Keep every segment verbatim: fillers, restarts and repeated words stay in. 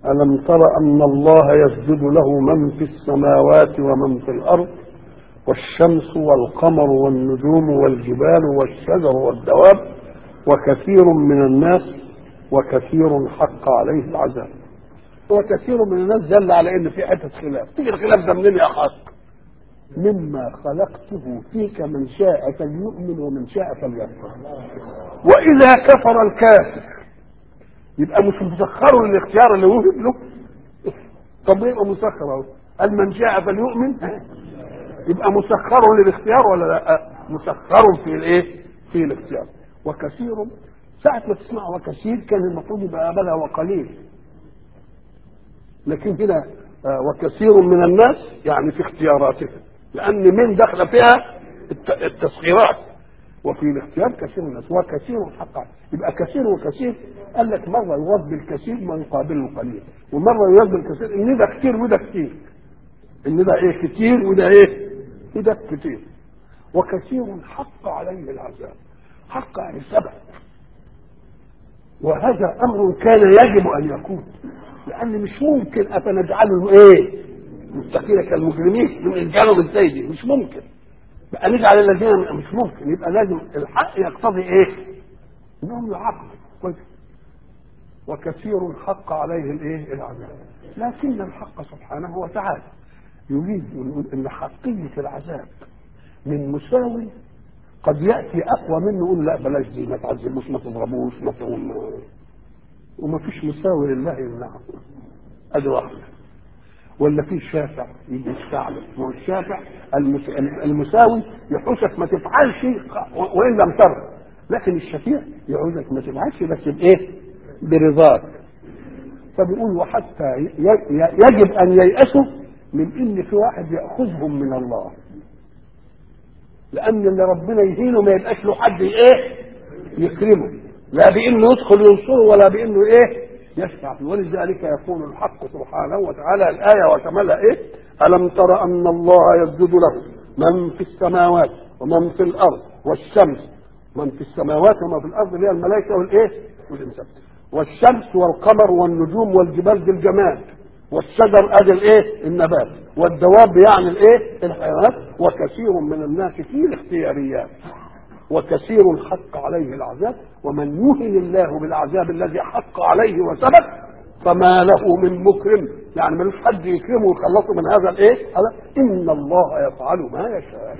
ألم تر أن الله يسجد له من في السماوات ومن في الأرض والشمس والقمر والنجوم والجبال والشجر والدواب وكثير من الناس وكثير حق عليه العذاب. وكثير من الناس دل على ان في حته خلاف. تيجي الخلاف ده منين يا حق؟ مما خلقته فيك من شاء فليؤمن ومن شاء فليكفر. واذا كفر الكافر يبقى مش مسخر للاختيار اللي وهب له. طب يبقى مسخر اهو. قال من شاء فليؤمن يبقى مسخر للاختيار ولا لا؟ مسخر في الايه؟ في الاختيار. وكثير ساعة ما تسمع وكثير كان المفروض يبقى قبلها وقليل، لكن هنا وكثير من الناس يعني في اختياراتهم، لأن من دخل فيها التسخيرات، وفي الاختيار كثير من الناس وكثير حقا. يبقى كثير وكثير قال لك مرة يراد بالكثير ما يقابله قليل، ومرة يراد بالكثير إن ده كثير وده كثير، إن ده إيه كثير وده إيه وده كثير. وكثير حق عليه العذاب. حق يعني سبب، وهذا امر كان يجب ان يكون، لان مش ممكن افنجعله ايه مستقيل كالمجرمين من نجعله ازاي دي مش ممكن بقى نجعل الذين مش ممكن. يبقى لازم الحق يقتضي ايه انهم يعاقبوا كويس. وكثير حق عليه الايه العذاب، لكن الحق سبحانه وتعالى يريد ان حقيه العذاب من مساوي قد يأتي أقوى منه يقول لا بلاش دي، ما تعذبوش ما تضربوش ما تقوم، وما فيش مساوي لله يمنعه. أدي واحدة. ولا في شافع يجي يشفع له، هو الشافع المساوي يحوشك ما تفعلش وإن لم ترضى، لكن الشفيع يعوزك ما تفعلش بس بإيه؟ برضاك. فبيقول وحتى يجب أن ييأسوا من إن في واحد يأخذهم من الله، لأن اللي ربنا يهينه ما يبقاش له حد إيه يكرمه، لا بإنه يدخل ينصره ولا بإنه إيه يشفع. ولذلك يقول الحق سبحانه وتعالى الآية وكملها إيه؟ ألم تر أن الله يسجد له من في السماوات ومن في الأرض والشمس، من في السماوات ومن في الأرض اللي هي الملائكة والإيه والإنسان، والشمس والقمر والنجوم والجبال دي الجماد، والشجر ادي الايه النبات، والدواب يعني الايه الحيوانات. وكثير من الناس في الاختياريات وكثير حق عليه العذاب. ومن يهن الله بالعذاب الذي حق عليه وثبت فما له من مكرم، يعني ملوش حد يكرمه ويخلصه من هذا الايه هذا. ان الله يفعل ما يشاء.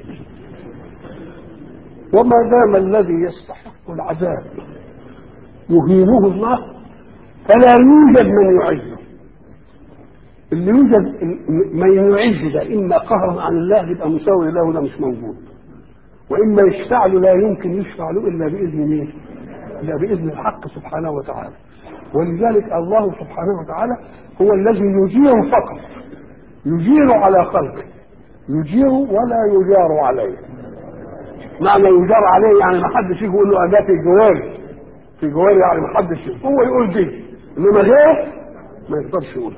وما دام الذي يستحق العذاب يهينه الله فلا يوجد من يعزه. اللي يوجد ما يعز ده اما قهرا عن الله يبقى مساوي له، ده مش موجود. واما يشفع له لا يمكن يشفع له الا باذن مين؟ الا باذن الحق سبحانه وتعالى. ولذلك الله سبحانه وتعالى هو الذي يجير فقط، يجير على خلقه، يجير ولا يجار عليه. معنى يجار عليه يعني ما حدش يجي يقول له انا في جواري في جواري يعني ما حدش هو يقول دي، انما غيره ما يقدرش يقولها.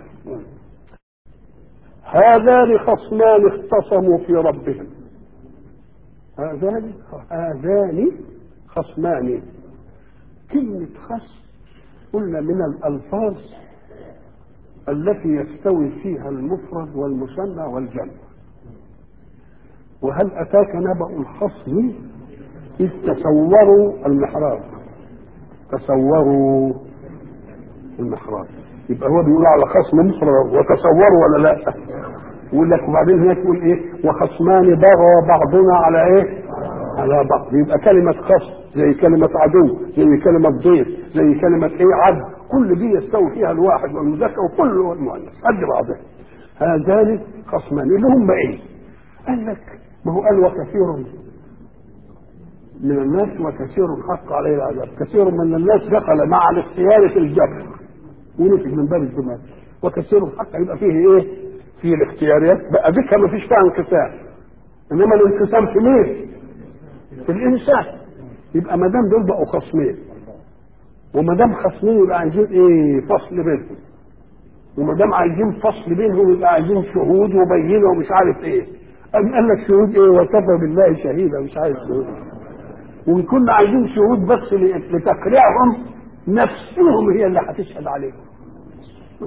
هذان خصمان اختصموا في ربهم. هذان هذان خصمان. كلمة خصم قلنا من الألفاظ التي يستوي فيها المفرد والمثنى والجمع. وهل أتاك نبأ الخصم إذ تصوروا المحراب؟ تصوروا المحراب، يبقى هو بيقول على خصم مفرد وتصوروا ولا لا؟ يقول لك وبعدين هنا تقول ايه؟ وخصمان بغى بعضنا على ايه؟ على بعض. يبقى كلمة خصم زي كلمة عدو زي كلمة ضيف زي كلمة ايه عبد، كل دي يستوي فيها الواحد والمذكر وكل المؤنث قد بعضها. هذان خصمان اللي هم ايه؟ قال لك ما هو قال وكثير من الناس وكثير حق عليه العذاب. كثير من الناس دخل مع الاختيار في الجبر ونفذ من باب الجمال، وكثير الحق يبقى فيه ايه؟ في الاختياريات بقى ذكر ما فيش فيها انقسام، انما الانقسام في مين؟ في الانسان. يبقى ما دام دول بقوا خصمين، وما دام خصمين يبقى عايزين ايه؟ فصل بينهم. وما دام عايزين فصل بينهم يبقى عايزين شهود وبينه ومش عارف ايه. قام قال لك شهود ايه؟ وكفى بالله شهيدا، مش عايز شهود. وكنا عايزين شهود بس لتقريعهم نفسهم هي اللي هتشهد عليهم.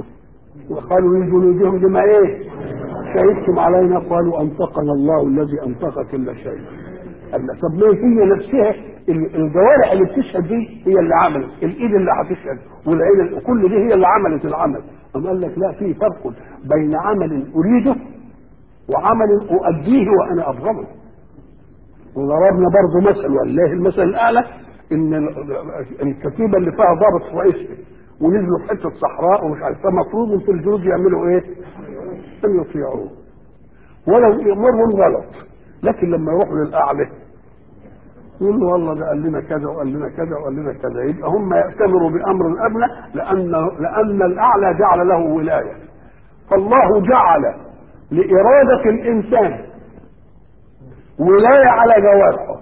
وقالوا لجلودهم لما ايه شهدتم علينا؟ قالوا انطقنا الله الذي انطق كل شيء. قال طب ليه هي نفسها الجوارح اللي بتشهد دي هي اللي عملت، الايد اللي هتشهد والعين كل دي هي اللي عملت العمل. أم قال لك لا، في فرق بين عمل اريده وعمل اؤديه وانا ابغضه. وضربنا برضه مثل والله المثل الاعلى، ان الكتيبه اللي فيها ضابط رئيسي ونزلوا في حته صحراء ومش عارف، فمفروض في الجنود يعملوا ايه؟ ان يطيعوه ولو يامرهم غلط، لكن لما يروحوا للاعلى يقول له والله ده قال لنا كذا وقال لنا كذا وقال لنا كذا، يبقى هم يأتمروا بامر الادنى لان لان الاعلى جعل له ولايه. فالله جعل لاراده الانسان ولايه على جوارحه.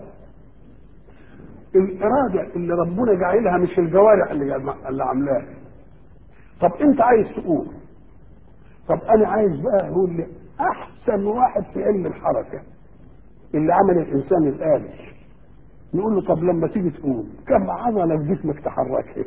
الاراده اللي ربنا جعلها مش الجوارح اللي اللي عاملاها. طب انت عايز تقول، طب انا عايز بقى اقول لي احسن واحد في علم الحركه اللي عمل الانسان الآلي، نقول له طب لما تيجي تقوم كم عضله في جسمك تحركها؟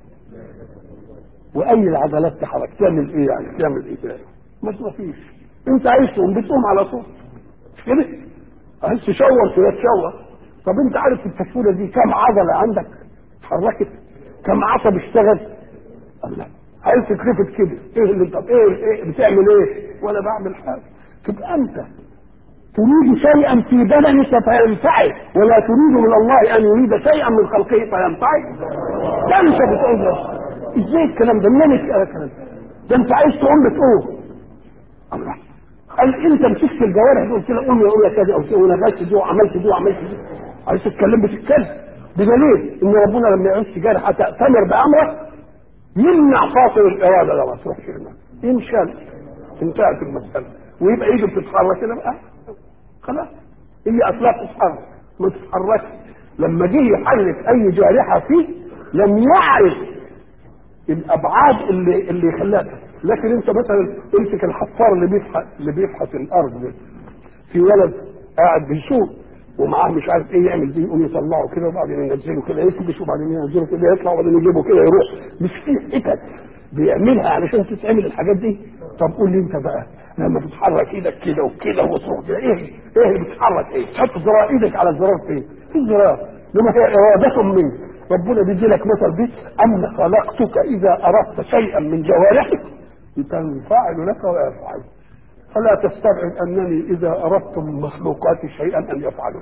واي العضلات تحرك؟ تعمل ايه يعني؟ تعمل ايه تاني؟ ما فيش. انت عايز تقوم بتقوم على طول مش كده؟ عايز تشور كده تشور. طب انت عارف التشويره دي كم عضله عندك اتحركت؟ كم عصب اشتغل؟ الله، عايز تتلفت كده ايه اللي طب ايه, إيه بتعمل ايه؟ ولا بعمل حاجه. تبقى انت تريد شيئا في بدنك فينفعك ولا تريد من الله ان يريد شيئا من خلقه فينفعك. ده انت بتقول ازاي الكلام ده؟ منين الكلام ده؟ انت عايز تقوم بتقوم. الله، قال انت مسكت الجوارح قلت لها قوم يا قوم يا كذا او كذا ونفذت دي وعملت دي وعملت دي. عايز تتكلم بتتكلم بدليل ان ربنا لما يعوز جارحه تأتمر بامره يمنع فاصل الاراده ده ما تروحش هنا ينشل، انتهت المساله ويبقى ايده بتتحرك كده بقى خلاص. هي اصلا تتحرك ما تتحركش. لما جه يحرك اي جارحه فيه لم يعرف الابعاد اللي اللي يخليها. لكن انت مثلا امسك الحفار اللي بيفحت اللي بيفحت الارض ده، في ولد قاعد بيسوق ومعاه مش عارف ايه يعمل دي، يقوم يطلعه كده وبعدين ينزله كده يكبش وبعدين ينزله كده يطلع وبعدين يجيبه كده يروح. مش في حتت بيعملها علشان تتعمل الحاجات دي؟ طب قول لي انت بقى لما تتحرك ايدك كده وكده وتروح كده ايه ايه اللي بتتحرك؟ ايه تحط زرار ايدك على الزرار فين؟ في زرار لما هي اراده منك. ربنا بيدي لك مثل دي ان خلقتك اذا اردت شيئا من جوارحك تنفعل لك ويفعل، فلا تستبعد انني اذا اردت من مخلوقاتي شيئا ان يفعلوا.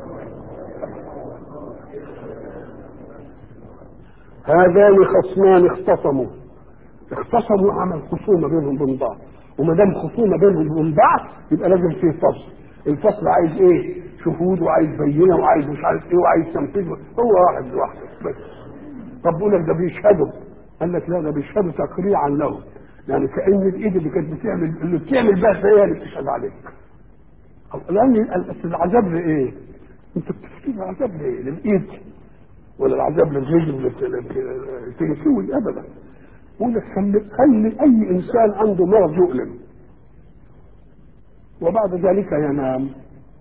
هذان خصمان اختصموا اختصموا عمل خصومه بينهم وبين بعض، وما دام خصومه بينهم وبين بعض يبقى لازم فيه فصل. الفصل عايز ايه؟ شهود وعايز بينه وعايز مش عارف ايه وعايز تنفيذ. هو واحد لوحده بس. طب بقول لك ده بيشهدوا، قال لك لا ده بيشهدوا تقريعا له، يعني كأن الايد اللي كانت بتعمل اللي بتعمل بها هي اللي بتشهد عليك. لان العذاب لايه؟ انت بتفتكر العذاب ليه؟ للايد ولا العذاب للرجل اللي تنسوي؟ ابدا. بقول لك خلي خلي اي انسان عنده مرض يؤلم وبعد ذلك ينام،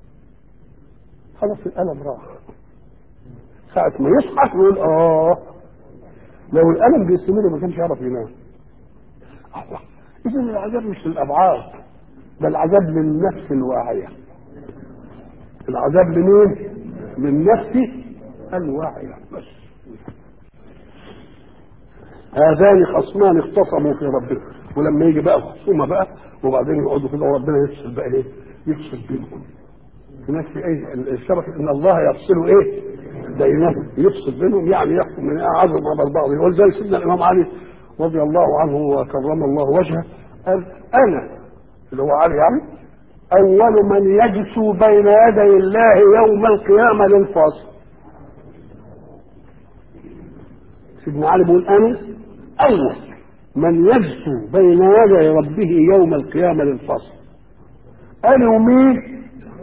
خلاص الالم راح. ساعة ما يصحى يقول اه لو الالم بيستمر ما كانش يعرف ينام. الله، اذا العذاب مش للابعاد، ده العذاب للنفس الواعيه. العذاب لمين؟ للنفس الواعيه بس. هذان خصمان اختصموا في ربهم. ولما يجي بقى خصومه بقى وبعدين يقعدوا كده وربنا يفصل بقى ايه؟ يفصل بينهم. هناك في ايه الشبكه ان الله يفصل ايه؟ بينهم، يفصل بينهم يعني يحكم من اعظم على بعض. يقول زي سيدنا الامام علي رضي الله عنه وكرم الله وجهه قال انا اللي هو علي يعني اول من يجسو بين يدي الله يوم القيامه للفصل. سيدنا علي بيقول انا اول من يجسو بين يدي ربه يوم القيامه للفصل. انا ومين؟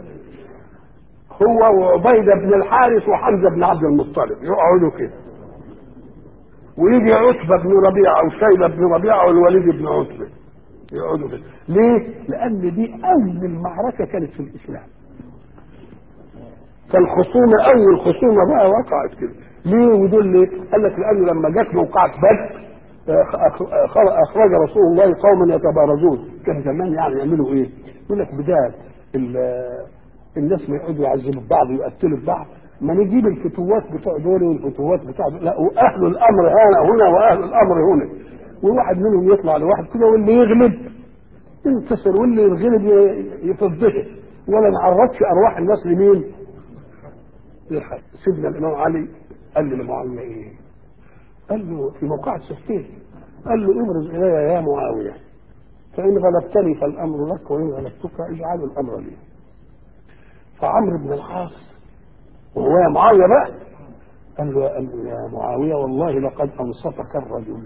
هو وعبيده بن الحارث وحمزه بن عبد المطلب يقعدوا كده، ويجي عتبه بن ربيعه وشيبه بن ربيعه والوليد بن عتبه يقعدوا كده. ليه؟ لان دي اول معركه كانت في الاسلام. فالخصومه اول خصومه بقى وقعت كده. ليه ودول ليه؟ قال لك لانه لما جت موقعه بدر اخرج رسول الله قوما يتبارزون، كان زمان يعني يعملوا ايه؟ يقول لك بدال الناس ما يقعدوا يعذبوا بعض ويقتلوا بعض، ما نجيب الفتوات بتوع دول والفتوات بتوع دول، لا واهل الامر هنا هنا واهل الامر هنا، وواحد منهم يطلع لواحد كده واللي يغلب ينتصر واللي يغلب يفضحه، ولا نعرضش ارواح الناس لمين؟ للحد. سيدنا الامام علي قال لي لمعاويه ايه؟ قال له في موقع السفين، قال له ابرز الي يا معاويه فان غلبتني فالامر لك وان غلبتك اجعل الامر لي. فعمرو بن العاص وهو يا معاويه بقى قال له قال له يا معاويه والله لقد انصفك الرجل،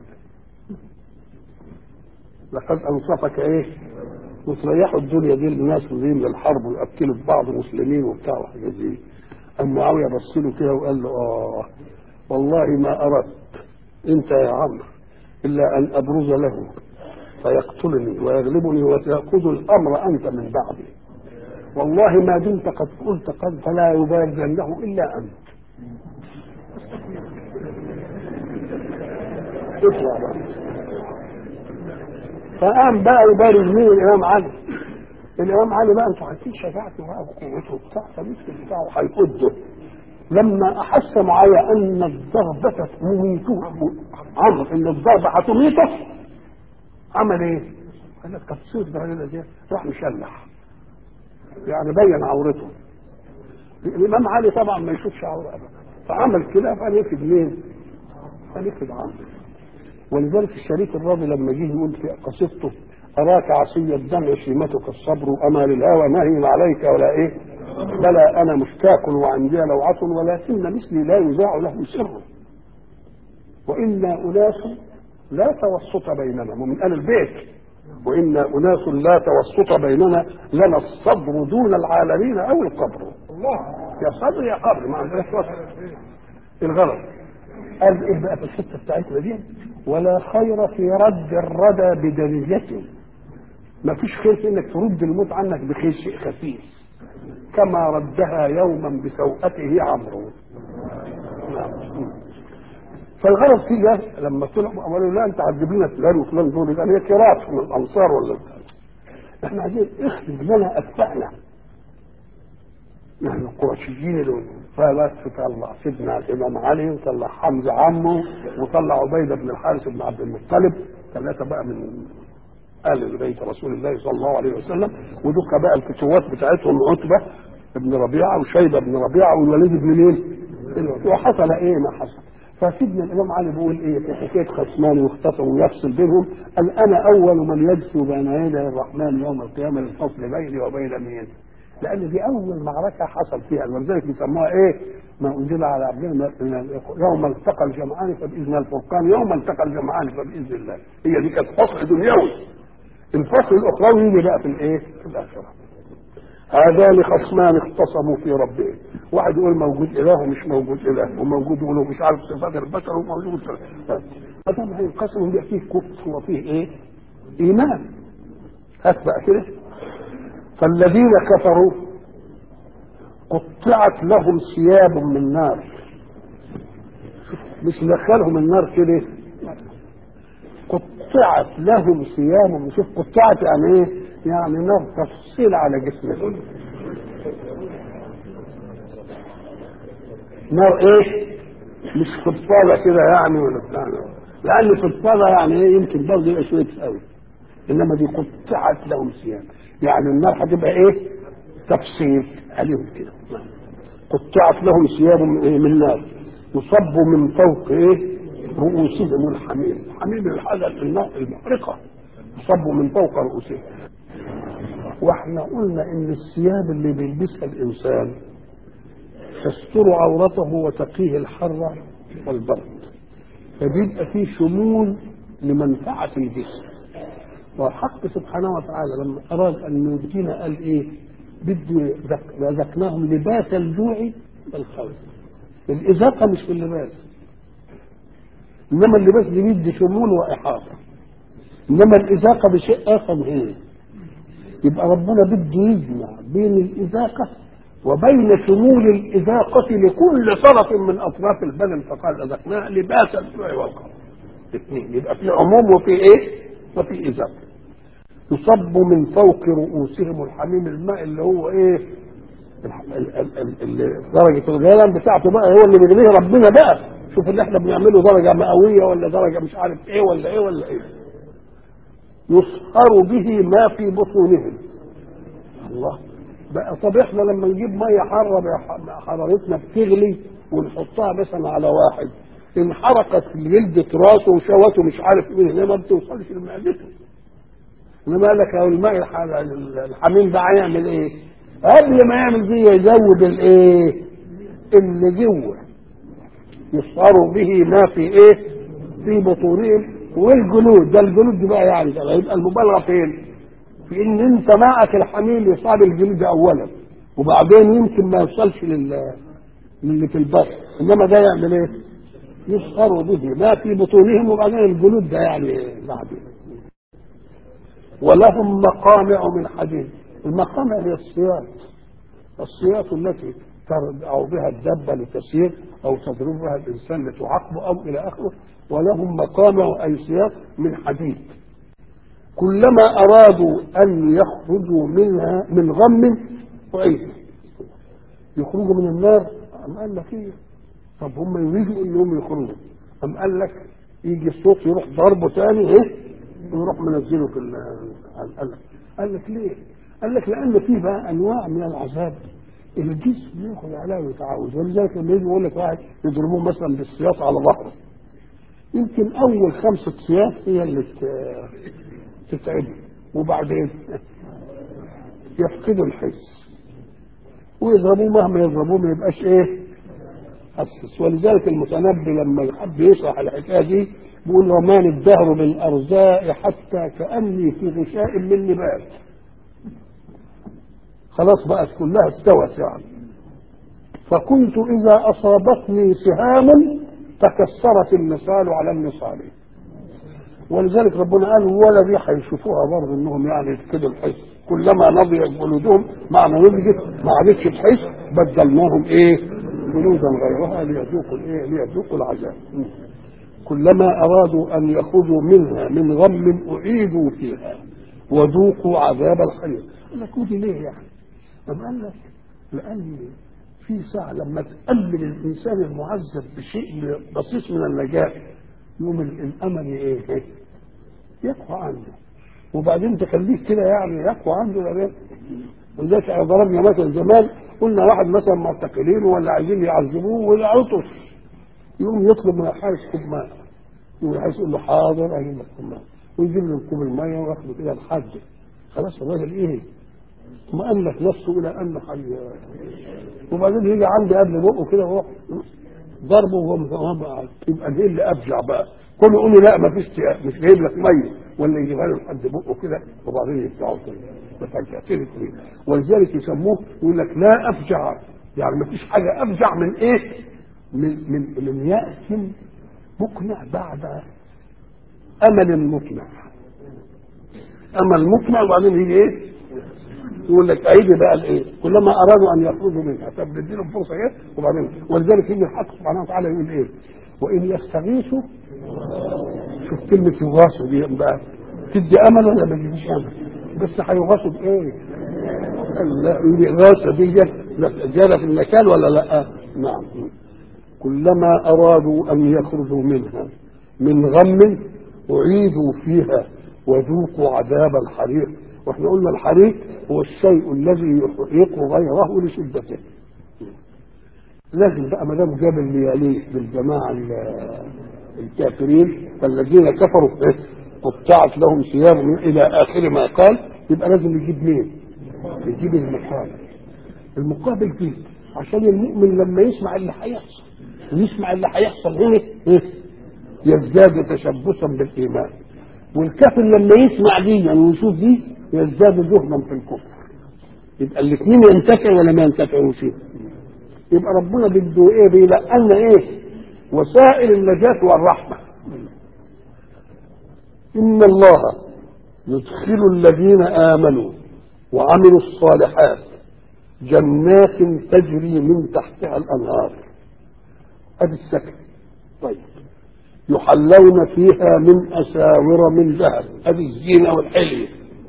لقد انصفك ايه؟ وتريحوا الدنيا دي الناس وزين للحرب ويقتلوا في بعض مسلمين وبتاع وحاجات دي. قام معاويه بص له كده وقال له اه والله ما اردت انت يا عمرو الا ان ابرز له فيقتلني ويغلبني وتاخذ الامر انت من بعدي، والله ما دمت قد قلت قد فلا يبارزنه الا انت. اطلع بقى. فقام بقى يبارز مين؟ الامام علي. الامام علي بقى انتوا عارفين شجاعته بقى وقوته وبتاع، فالمسك بتاعه هيفده. لما احس معايا ان الضربه تميته عمرو، ان الضربه هتميته، عمل ايه؟ قال لك تصير ده هنا زي راح مشلح، يعني بين عورته. الامام علي طبعا ما يشوفش عوره ابدا، فعمل كده فنفد مين؟ فنفد عمرو. ولذلك الشريف الراضي لما جه يقول في قصيدته اراك عصي الدمع شيمتك الصبر اما للهوى نهي عليك ولا ايه؟ بلى انا مشتاق وعندي لوعه ولكن مثلي لا يذاع له سر، وانا اناس لا توسط بيننا، ومن اهل البيت، وانا اناس لا توسط بيننا لنا الصبر دون العالمين او القبر. الله يا صبر يا قبر، ما عندناش وسط. الغلط قال ايه بقى في الحته بتاعتنا دي؟ ولا خير في رد الردى بدنيته، ما فيش خير في انك ترد الموت عنك بخير شيء خفيف كما ردها يوما بسوءته عمرو. نعم. فالغرض فيه لما طلعوا قالوا لا انت هتجيب لنا فلان وفلان دول، يبقى هي كراف من الانصار ولا احنا عايزين اخرج لنا اتباعنا نحن القرشيين دول. فبس طلع سيدنا الامام علي وطلع حمزه عمه وطلع عبيده بن الحارث بن عبد المطلب، ثلاثه بقى من آل بيت رسول الله صلى الله عليه وسلم، ودك بقى الفتوات بتاعتهم عتبه بن ربيعه وشيبه بن ربيعه والوليد بن مين؟ وحصل ايه ما حصل. فسيدنا الامام علي بيقول ايه في حكايه خصمان واختصموا ويفصل بينهم؟ قال انا اول من يجثو بين يدي الرحمن يوم القيامه للفصل بيني وبين مين؟ لان دي اول معركه حصل فيها، ولذلك بيسموها ايه؟ ما انزل على عبدنا يوم التقى الجمعان فباذن الفرقان، يوم التقى الجمعان فباذن الله. هي دي كانت فصل دنيوي. الفصل الاخروي يجي بقى في الايه؟ في الاخره. هذان خصمان اختصموا في ربهم، واحد يقول موجود اله ومش موجود اله، وموجود يقول مش عارف صفات البشر وموجود صفات. هذا هينقسم يبقى فيه كفر وفيه ايه؟ ايمان. هات بقى كده. فالذين كفروا قطعت لهم ثياب من نار، مش دخلهم النار كده، قطعت لهم ثياب. شوف قطعت يعني ايه؟ يعني نار تفصيل على جسمهم. نار ايه؟ مش فضفاضه كده يعني ولا بتاع، لان فضفاضه يعني ايه؟ يمكن برضه يبقى شويه قوي، انما دي قطعت لهم ثياب يعني النار هتبقى ايه؟ تفصيل عليهم كده. قطعت لهم ثياب من ايه؟ من نار يصب من فوق ايه؟ رؤوسهم الحميم. الحميم الحاجه الماء المحرقه يصب من فوق رؤوسهم. واحنا قلنا ان الثياب اللي بيلبسها الانسان تستر عورته وتقيه الحر والبرد، فبيبقى فيه شمول لمنفعه الجسم. والحق سبحانه وتعالى لما اراد ان يدينا قال ايه؟ بدي رزقناهم لباس الجوع والخوف. الازاقه مش في اللباس، انما اللباس دي بيدي شمول واحاطه، انما الازاقه بشيء اخر هي. يبقى ربنا بده يجمع بين الازاقه وبين شمول الازاقه لكل طرف من اطراف البدن، فقال رزقناها لباس الجوع والخوف. اثنين، يبقى في عموم وفي ايه؟ وفي ازاله. يصب من فوق رؤوسهم الحميم، الماء اللي هو ايه؟ درجه الغليان بتاعته بقى هو اللي بيغليه ربنا بقى. شوف اللي احنا بنعمله درجه مئويه ولا درجه مش عارف ايه ولا ايه ولا ايه. يصهر به ما في بطونهم. الله بقى. طب احنا لما نجيب ميه حاره حرارتنا بتغلي ونحطها مثلا على واحد انحرقت جلدة راسه وشوته مش عارف ايه، هنا ما بتوصلش لمعدته. انما قال لك الماء الحميم ده هيعمل ايه؟ قبل ما يعمل دي يزود الايه؟ اللي جوه. يصهر به ما في ايه؟ في بطونهم والجلود. ده الجلود دي بقى يعني ده يبقى المبالغه فين؟ في ان انت معك الحميم يصاب الجلد اولا وبعدين يمكن ما يوصلش لل للي في البطن، انما ده يعمل ايه؟ يصهر به ما في بطونهم وبعدين الجلود ده يعني بعدين. ولهم مقامع من حديد. المقامع هي السياط، السياط التي ترجع بها الدابه لتسير او تضرب بها الانسان لتعاقبه او الى اخره. ولهم مقامع اي سياط من حديد. كلما ارادوا ان يخرجوا منها من غم اعيدوا. يخرجوا من النار أم قال لك ايه؟ طب هم يريدوا انهم يخرجوا، أم قال لك يجي الصوت يروح ضربه ثاني ايه؟ ويروح منزله في القلب. قال لك ليه؟ قال لك لان في بقى انواع من العذاب الجسم ياخذ عليها ويتعود. ولذلك لما يجي يقول لك واحد يضربوه مثلا بالسياط على ظهره، يمكن اول خمسه سياط هي اللي تتعبه وبعدين يفقدوا الحس ويضربوه مهما يضربوه ما يبقاش ايه؟ حسس. ولذلك المتنبي لما يحب يشرح الحكايه دي بيقول رمان الدهر بالارزاء حتى كاني في غشاء من نبات. خلاص بقت كلها استوت يعني. فكنت اذا اصابتني سهام تكسرت النصال على النصال. ولذلك ربنا قال ولا دي هيشوفوها برضه انهم يعني يفقدوا الحس. كلما نضجت جلودهم معنى نضجت ما عادتش تحس بدلناهم ايه؟ جلودا غيرها ليذوقوا الايه؟ ليذوقوا العذاب. كلما ارادوا ان يخرجوا منها من غم اعيدوا فيها وذوقوا عذاب الحريق. قال لك ودي ليه يعني؟ طب قال لك لان في ساعه لما تامن الانسان المعذب بشيء بسيط من النجاه يوم الامل ايه؟ يقوى عنده وبعدين تخليك كده يعني يقوى عنده. ليه؟ ولذلك ضربنا مثلا زمان قلنا واحد مثلا معتقلين ولا عايزين يعذبوه والعطش يقوم يطلب من الحارس كوب ماء، يقول الحارس يقول له حاضر اجيب لك كوب ماء ويجيب له كوب الميه وياخده كده لحد خلاص الراجل ايه؟ مؤلف نفسه الى انه حي. وبعدين يجي عندي قبل بقه كده وهو ضربه وهو قاعد يبقى دي اللي ابجع بقى. كل يقول له لا ما فيش مش جايب لك ميه ولا يجيبها له لحد بقه كده وبعدين يفتحه كده بفجأة كده. ولذلك يسموه يقول لك لا افجع، يعني ما فيش حاجه افجع من ايه؟ من من من يأس مقنع بعد امل مقنع. امل مقنع وبعدين يجي ايه؟ يقول لك ايدي بقى الايه؟ كلما ارادوا ان يخرجوا منها طب نديلهم فرصه ايه؟ وبعدين ولذلك يجي الحق سبحانه وتعالى يقول ايه؟ وان يستغيثوا. شوف كلمه يغاثوا دي بقى تدي امل ولا ما تديش امل؟ بس هيغاثوا بايه؟ الإغاثة دي زيادة في المكان ولا لا؟ نعم. كلما أرادوا أن يخرجوا منها من غم أعيدوا فيها وذوقوا عذاب الحريق. واحنا قلنا الحريق هو الشيء الذي يحرق غيره لشدته. لازم بقى ما دام جاب اللي يليه بالجماعة الكافرين فالذين كفروا قطعت لهم ثيابهم إلى آخر ما قال، يبقى لازم يجيب مين؟ يجيب المقابل. المقابل فيه عشان المؤمن لما يسمع اللي هيحصل ويسمع اللي هيحصل هنا يزداد تشبثا بالايمان، والكافر لما يسمع دي يعني ويشوف دي يزداد جهلا في الكفر. يبقى الاثنين ينتفع ولا ما ينتفعوش؟ يبقى ربنا بده ايه؟ بيلقلنا ايه؟ وسائل النجاة والرحمة. ان الله يدخل الذين امنوا وعملوا الصالحات جنات تجري من تحتها الانهار. ادي السكن. طيب يحلون فيها من أساور من ذهب، هذه الزينة والحلية،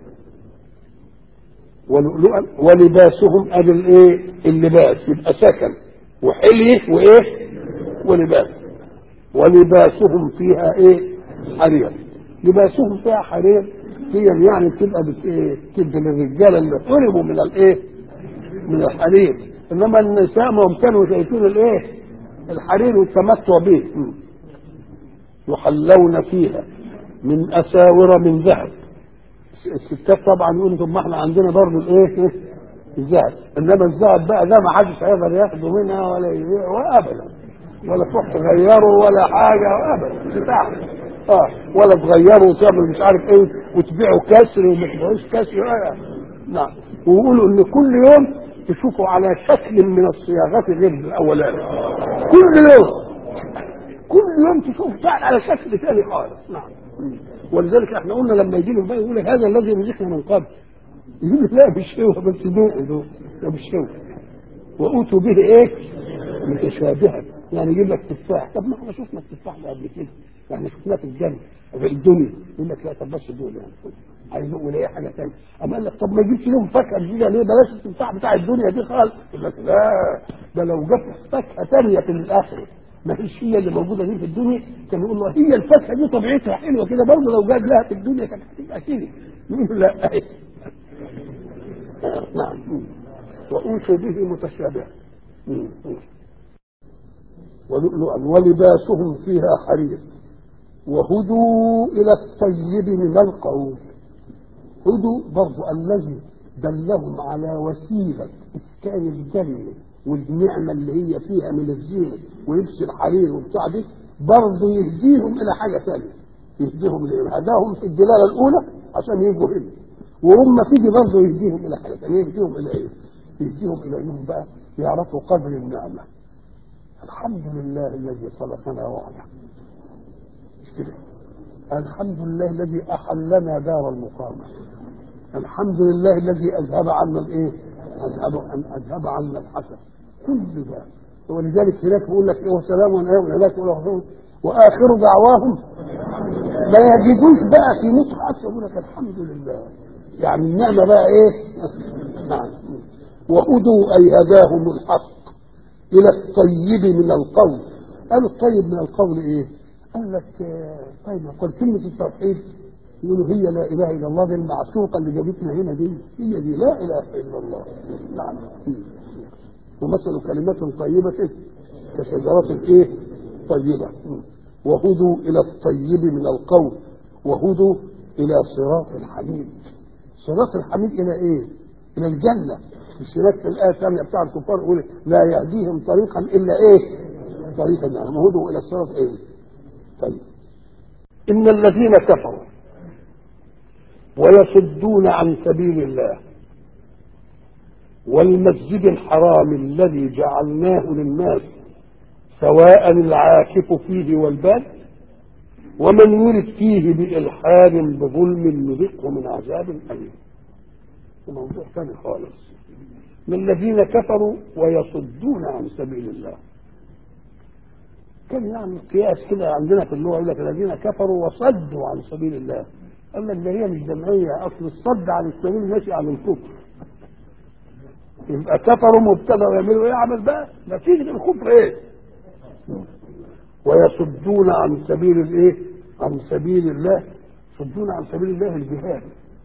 ولؤلؤا ولباسهم ادي الايه اللباس يبقى سكن وحليه وايه ولباس، ولباسهم فيها ايه حرير. لباسهم فيها حرير هي يعني بتبقى بت ايه تدي للرجاله اللي حرموا من الايه من الحرير، انما النساء ما هم كانوا شايفين الايه الحرير والتمتع به. يحلون فيها من اساور من ذهب. الستات طبعا يقولوا طب ما احنا عندنا برضه الايه الذهب، انما الذهب بقى ده ما حدش هيقدر ياخده منها ولا يبيعه ابدا، ولا تروح تغيره ولا حاجه ابدا بتاعه اه ولا تغيره وتعمل مش عارف ايه وتبيعه كسر وما تبيعوش كسر اه. نعم. ويقولوا ان كل يوم تشوفوا على شكل من الصياغات غير الاولاني، كل يوم كل يوم تشوف على شكل ثاني خالص. نعم. ولذلك احنا قلنا لما يجي له بقى يقول لك هذا الذي رزقنا من قبل، يقول لك لا مش هو، بس ذوق ذوق مش هو. وأوتوا به ايه متشابها، يعني يجيب لك تفاح، طب ما احنا شفنا التفاح ده قبل كده، يعني شفناه في الجنه في الدنيا، يقول لك لا طب بس دول يعني عايز نقول ايه حاجه ثانيه، اما قال لك طب ما يجيبش لهم فاكهه جديده ليه، بلاش التفاح بتاع الدنيا دي خالص، يقول لك لا ده لو جاب فاكهه ثانيه في الاخره ما هيش هي اللي موجوده دي في الدنيا، كان يقول له هي الفاكهه دي طبيعتها حلوه كده برضه لو جاب لها في الدنيا كانت هتبقى كده، يقول لا نعم. وأوتوا به متشابها ولؤلؤا ولباسهم فيها حرير وهدوا إلى الطيب من القول. هدوا برضو الذي دلهم على وسيلة إسكان الجنة والنعمة اللي هي فيها من الزينة ويلبس الحرير وبتاع دي، برضو يهديهم إلى حاجة ثانية، يهديهم إلى هداهم في الدلالة الأولى عشان يجوا هنا، وهم فيه برضو يهديهم إلى حاجة ثانية، يهديهم إلى إيه؟ يهديهم إلى إنهم بقى يعرفوا قدر النعمة. الحمد لله الذي خلقنا وعلا، الحمد لله الذي أحلنا دار المقامة، الحمد لله الذي أذهب عنا الإيه؟ أذهب أذهب عنا الحسن، كل ده. ولذلك هناك بيقول لك إيه وسلام عليكم هناك يقول وآخر دعواهم لا يجدوش بقى في مصر حتى يقول لك الحمد لله، يعني النعمة بقى إيه؟ نعم. وهدوا أي هداهم الحق إلى الطيب من القول. قالوا الطيب من القول إيه؟ قال لك طيب قل كلمة التوحيد، يقولوا هي لا إله إلا الله، دي المعشوقة اللي جابتنا هنا دي، هي دي لا إله إلا الله. نعم. ومثل كلمات طيبة كشجرة إيه؟ طيبة. وهدوا إلى الطيب من القول وهدوا إلى صراط الحميد. صراط الحميد إلى إيه؟ إلى الجنة. مش هناك في الآية الثانية بتاع الكفار يقول لا يهديهم طريقا إلا إيه؟ طريقا يعني وهدوا إلى الصراط إيه؟ طيب. إن الذين كفروا ويصدون عن سبيل الله والمسجد الحرام الذي جعلناه للناس سواء العاكف فيه والباد ومن يرد فيه بإلحاد بظلم نذقه من عذاب أليم. موضوع ثاني خالص. من الذين كفروا ويصدون عن سبيل الله، كان يعني قياس كده عندنا في اللغه يقول لك الذين كفروا وصدوا عن سبيل الله، قال لك ده هي مش جمعيه، اصل الصد عن السبيل ماشي عن الكفر، يبقى كفروا مبتدا ويعملوا ايه عمل بقى نتيجه الكفر ايه؟ ويصدون عن سبيل الايه؟ عن سبيل الله. يصدون عن سبيل الله الجهاد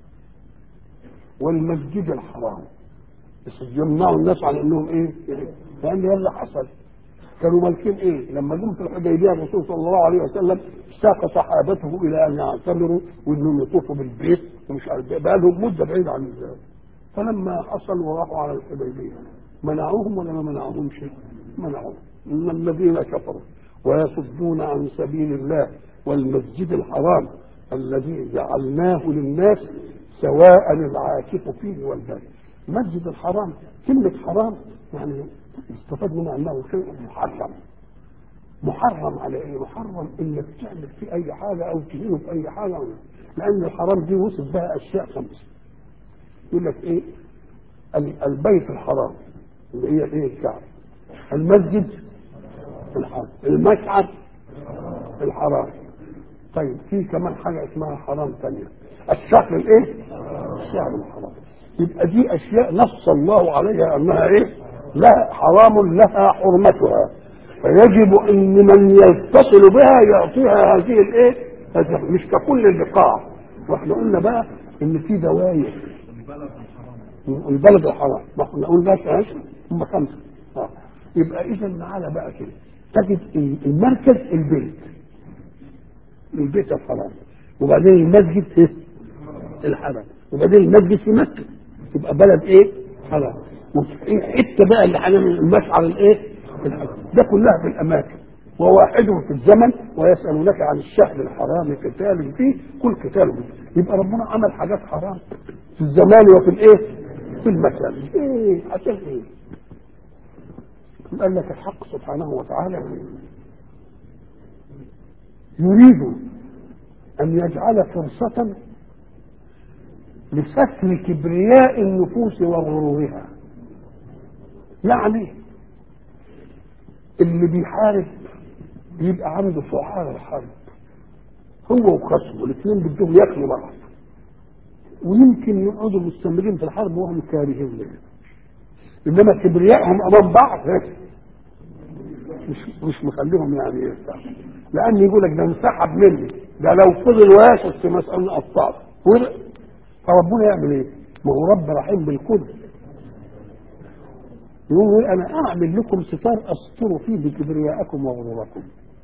والمسجد الحرام، بس يمنعوا الناس عن انهم ايه؟ لان ده اللي حصل. كانوا مالكين ايه؟ لما جم في الحديبيه الرسول صلى الله عليه وسلم ساق صحابته الى ان يعتمروا وانهم يطوفوا بالبيت ومش عارف بقى لهم مده بعيده عن الزواج. فلما حصل وراحوا على الحديبيه منعوهم ولا ما منعوهم شيء؟ منعوهم. ان الذين كفروا ويصدون عن سبيل الله والمسجد الحرام الذي جعلناه للناس سواء العاكف فيه والباد. المسجد الحرام كلمه حرام يعني استفاد منها انه شيء محرم. محرم على ايه؟ محرم انك تعمل فيه اي حاجه او تهينه في اي حاجه، لان الحرام دي وصف بها اشياء خمسه. يقول لك ايه؟ البيت الحرام اللي هي ايه؟ الكعبه، المسجد الحرام، المشعر الحرام. طيب في كمان حاجه اسمها حرام ثانيه، الشهر الايه؟ الشهر الحرام. يبقى دي اشياء نص الله عليها انها ايه؟ لا حرام لها حرمتها، فيجب ان من يتصل بها يعطيها هذه الايه؟ مش ككل البقاع. واحنا قلنا بقى ان في دواير البلد الحرام، ما احنا قلنا ايش؟ هم خمسه. اه يبقى اذا تعالى بقى كده تجد المركز البيت، البيت الحرام، وبعدين المسجد ايه؟ الحرام، وبعدين المسجد في مكه تبقى بلد ايه؟ حرام. وفي حته بقى اللي هنعمل المشعر الايه؟ الحرام. ده كلها في الاماكن، وواحد في الزمن. ويسالونك عن الشهر الحرام قتال فيه كل قتال فيه. يبقى ربنا عمل حاجات حرام في الزمان وفي الايه؟ في المكان. ايه عشان ايه؟ قال لك الحق سبحانه وتعالى يريد ان يجعل فرصة لستر كبرياء النفوس وغرورها. يعني اللي بيحارب يبقى عنده سعار الحرب، هو وخصمه الاثنين بدهم ياكلوا بعض، ويمكن يقعدوا مستمرين في الحرب وهم كارهين لها، انما كبريائهم امام بعض مش مش مخليهم يعني يرتاحوا، لان يقول لك ده انسحب مني، ده لو فضل واقف في مسألة قطعت. فربنا يعمل ايه؟ ما هو رب رحيم بالكل، يقول انا اعمل لكم ستار استر فيه بكبريائكم وغروركم.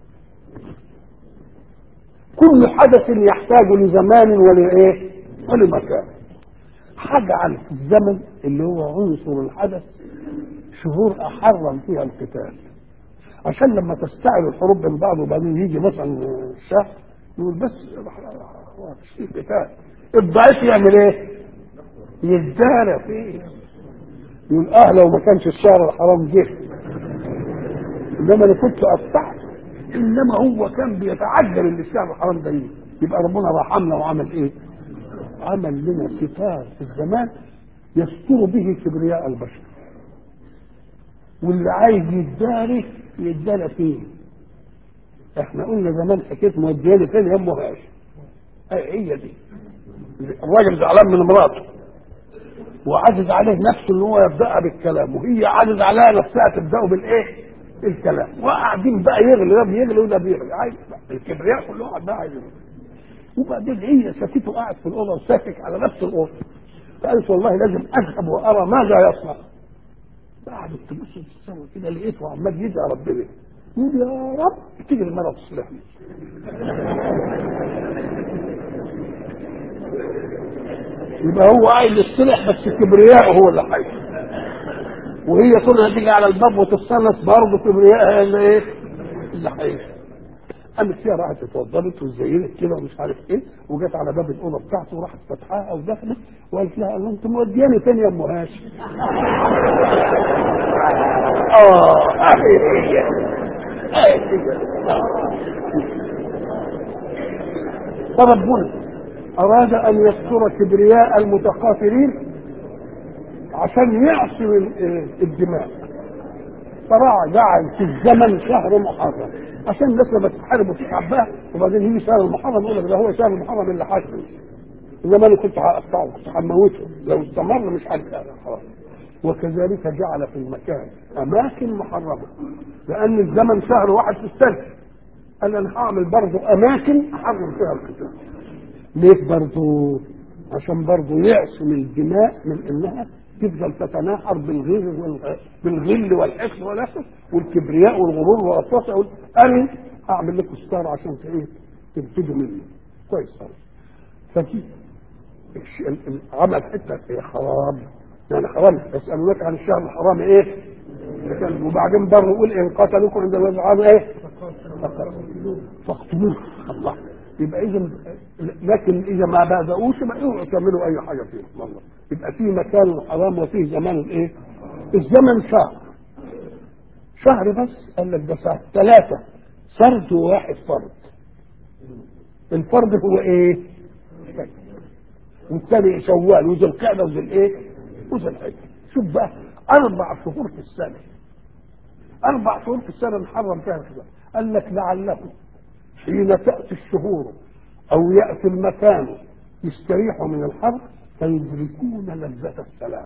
كل حدث يحتاج لزمان ولايه؟ ولمكان. هجعل في الزمن اللي هو عنصر الحدث شهور احرم فيها القتال، عشان لما تستعر الحروب بين بعض وبعدين يجي مثلا الشهر يقول بس في قتال، الضعيف يعمل ايه؟ يزداد فيه، يقول اه لو ما كانش الشهر الحرام جه انما انا كنت قطعت، انما هو كان بيتعجل ان الشهر الحرام ده يجي. يبقى ربنا رحمنا وعمل ايه؟ عمل لنا ستار في الزمان يستر به كبرياء البشر، واللي عايز يتداري يتدارى فيه. احنا قلنا زمان حكايه مودياني فين يا امه هاش، هي دي الراجل زعلان من مراته وعجز عليه نفسه ان هو يبدأ بالكلام، وهي عجز عليها نفسها تبدأ بالايه؟ الكلام، وقاعدين بقى يغلي، ده بيغلي وده بيغلي، عايز الكبرياء كله قاعد بقى عايز. وبعدين هي سكته قاعد في الاوضه وساكت على نفس الاوضه، فقالت والله لازم اذهب وارى ماذا يصنع. قعدت تبص في السماء كده لقيته عمال يدعي ربنا، يقول يا رب تيجي المرة تصلحني. يبقى هو عايز يصلح بس كبرياءه هو اللي حي، وهي كلها تيجي على الباب وتتصنف برضه كبرياءها اللي ايه؟ اللي حي. قامت فيها راحت اتوضبت وزينت كده ومش عارف ايه، وجت على باب الاوضه بتاعته وراحت فتحاها ودخلت وقالت لها الله انت مودياني فين يا ام هاشم؟ اه اهي هي اهي. فربنا اراد ان يستر كبرياء المتقاتلين عشان يعصم الدماء، فراح جعل في الزمن شهر محرم عشان الناس لما تتحارب وتتعب بها، وبعدين يجي شهر المحرم يقول لك ده هو شهر المحرم اللي حاكم، انما انا كنت هقطعه كنت هموته لو استمر مش هقطعه خلاص. وكذلك جعل في المكان اماكن محرمه، لان الزمن شهر واحد في السنه، قال انا هعمل برضه اماكن احرم فيها القتال. ليه برضه؟ عشان برضه يعصم الدماء من انها تفضل تتناحر بالغل بالغل والحقد والحسد والكبرياء والغرور والوسواس. اقول انا هعمل لكم ستار عشان ايه؟ تبتدوا مني كويس خالص. فدي عمل حته ايه؟ حرام، يعني حرام. يسالونك عن الشهر الحرام ايه؟ وبعدين برضه يقول ان قتلوكم عند الوضع ايه؟ فاقتلوه. الله. يبقى اذا لكن اذا ما بداوش ما يقعدوا تعملوا اي حاجه فيه والله. يبقى في مكان الحرام وفيه زمان الايه؟ الزمن شهر شهر بس. قال لك ده شهر ثلاثه فرد وواحد فرد. الفرد هو ايه؟ والثاني شوال وذو القعده وذو الايه؟ وذو الحجه. شوف بقى اربع شهور في السنه، اربع شهور في السنه نحرم فيها الخلاف. قال لك لعلكم حين تأتي الشهور أو يأتي المكان يستريحوا من الحرب فيدركون لذة السلام،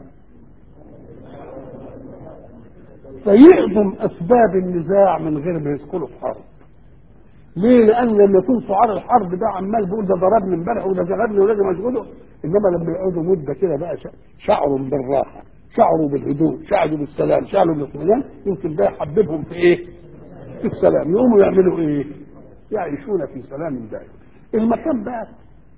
فيعظم أسباب النزاع من غير ما يدخلوا في حرب. ليه؟ لأن لما يكون شعار الحرب ده عمال بيقول ده ضربني امبارح وده جلبني ولازم أشغله، إنما لما يقعدوا مدة كده بقى شعروا بالراحة، شعروا بالهدوء، شعروا بالسلام، شعروا بالاطمئنان، يمكن ده يحببهم في إيه؟ في السلام. يقوموا يعملوا إيه؟ يعيشون في سلام دائم. المكان بقى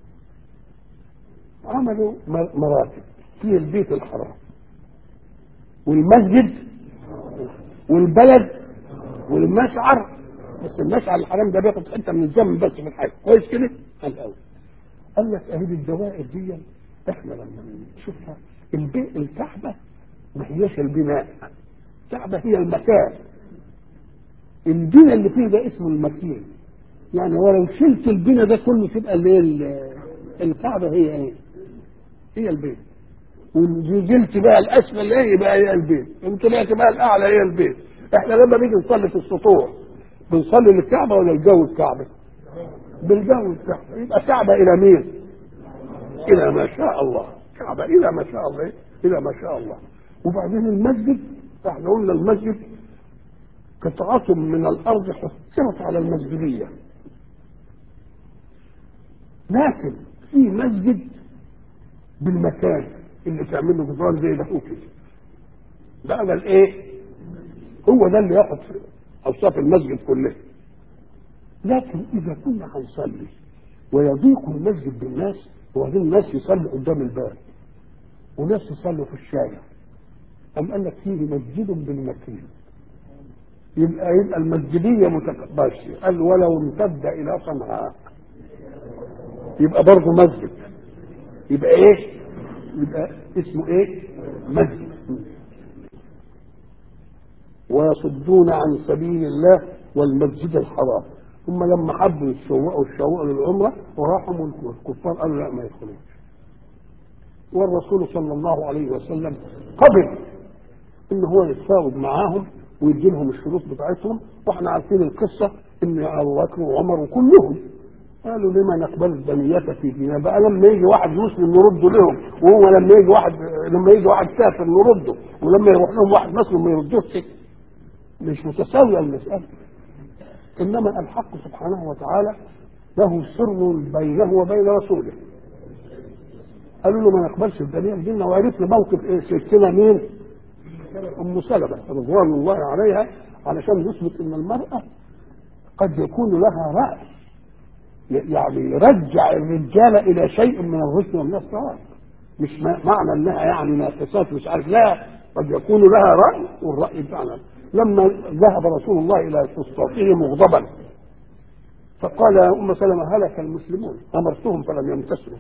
عملوا مراتب في البيت الحرام والمسجد والبلد والمشعر، بس المشعر الحرام ده بياخد حته من الزمن بس في الحاجه كويس كده. الاول قال لك اهي الدوائر دي احنا لما نشوفها البيت الكعبه ما هياش البناء، الكعبه هي المكان، البناء اللي فيه ده اسمه المكين. يعني ولو شلت البناء ده كله تبقى اللي الكعبه هي ايه؟ هي البيت. ونزلت بقى الاسفل ايه يبقى هي البيت، انت طلعت بقى الاعلى هي البيت. احنا لما نيجي نصلي في السطوح بنصلي للكعبه ولا الجو الكعبه؟ بالجو الكعبه. يبقى كعبه الى مين؟ الى ما شاء الله، كعبه الى ما شاء الله، الى ما شاء الله. وبعدين المسجد احنا قلنا المسجد قطعه من الارض حصرت على المسجديه، لكن في مسجد بالمكان اللي تعمل له جدران زي ده كده، بقى ده الايه؟ هو ده اللي ياخد في اوصاف المسجد كلها. لكن اذا كنا هنصلي ويضيق المسجد بالناس، وبعدين الناس يصلوا قدام الباب وناس يصلوا في الشارع، أم قال لك فيه مسجد بالمكين، يبقى يبقى المسجديه متباشره. قال ولو امتد الى صنعاء يبقى برضه مسجد، يبقى ايه؟ يبقى اسمه ايه؟ مسجد. ويصدون عن سبيل الله والمسجد الحرام. هم لما حبوا يتشوقوا الشوق للعمره وراحوا الكفار قالوا لا ما يدخلوش. والرسول صلى الله عليه وسلم قبل ان هو يتفاوض معاهم ويدي لهم الشروط بتاعتهم، واحنا عارفين القصه ان ابو بكر وعمر وكلهم قالوا لما نقبل الدنية في ديننا. بقى لما يجي واحد مسلم نرده لهم، وهو لما يجي واحد لما يجي واحد كافر نرده، ولما يروح لهم واحد مسلم ما يردوش. مش متساويه المساله. انما الحق سبحانه وتعالى له سر بينه وبين رسوله. قالوا له ما نقبلش الدنيا في ديننا، وعرفنا موقف ايه ستنا مين؟ ام سلمة رضوان الله عليها، علشان يثبت ان المراه قد يكون لها راي، يعني يرجع الرجال الى شيء من الرشد والنصر، مش معنى انها يعني ناقصات مش عارف، لا، قد يكون لها راي والراي بتاعنا. لما ذهب رسول الله الى فسطاطه مغضبا فقال يا ام سلمة هلك المسلمون، امرتهم فلم يمتثلوا.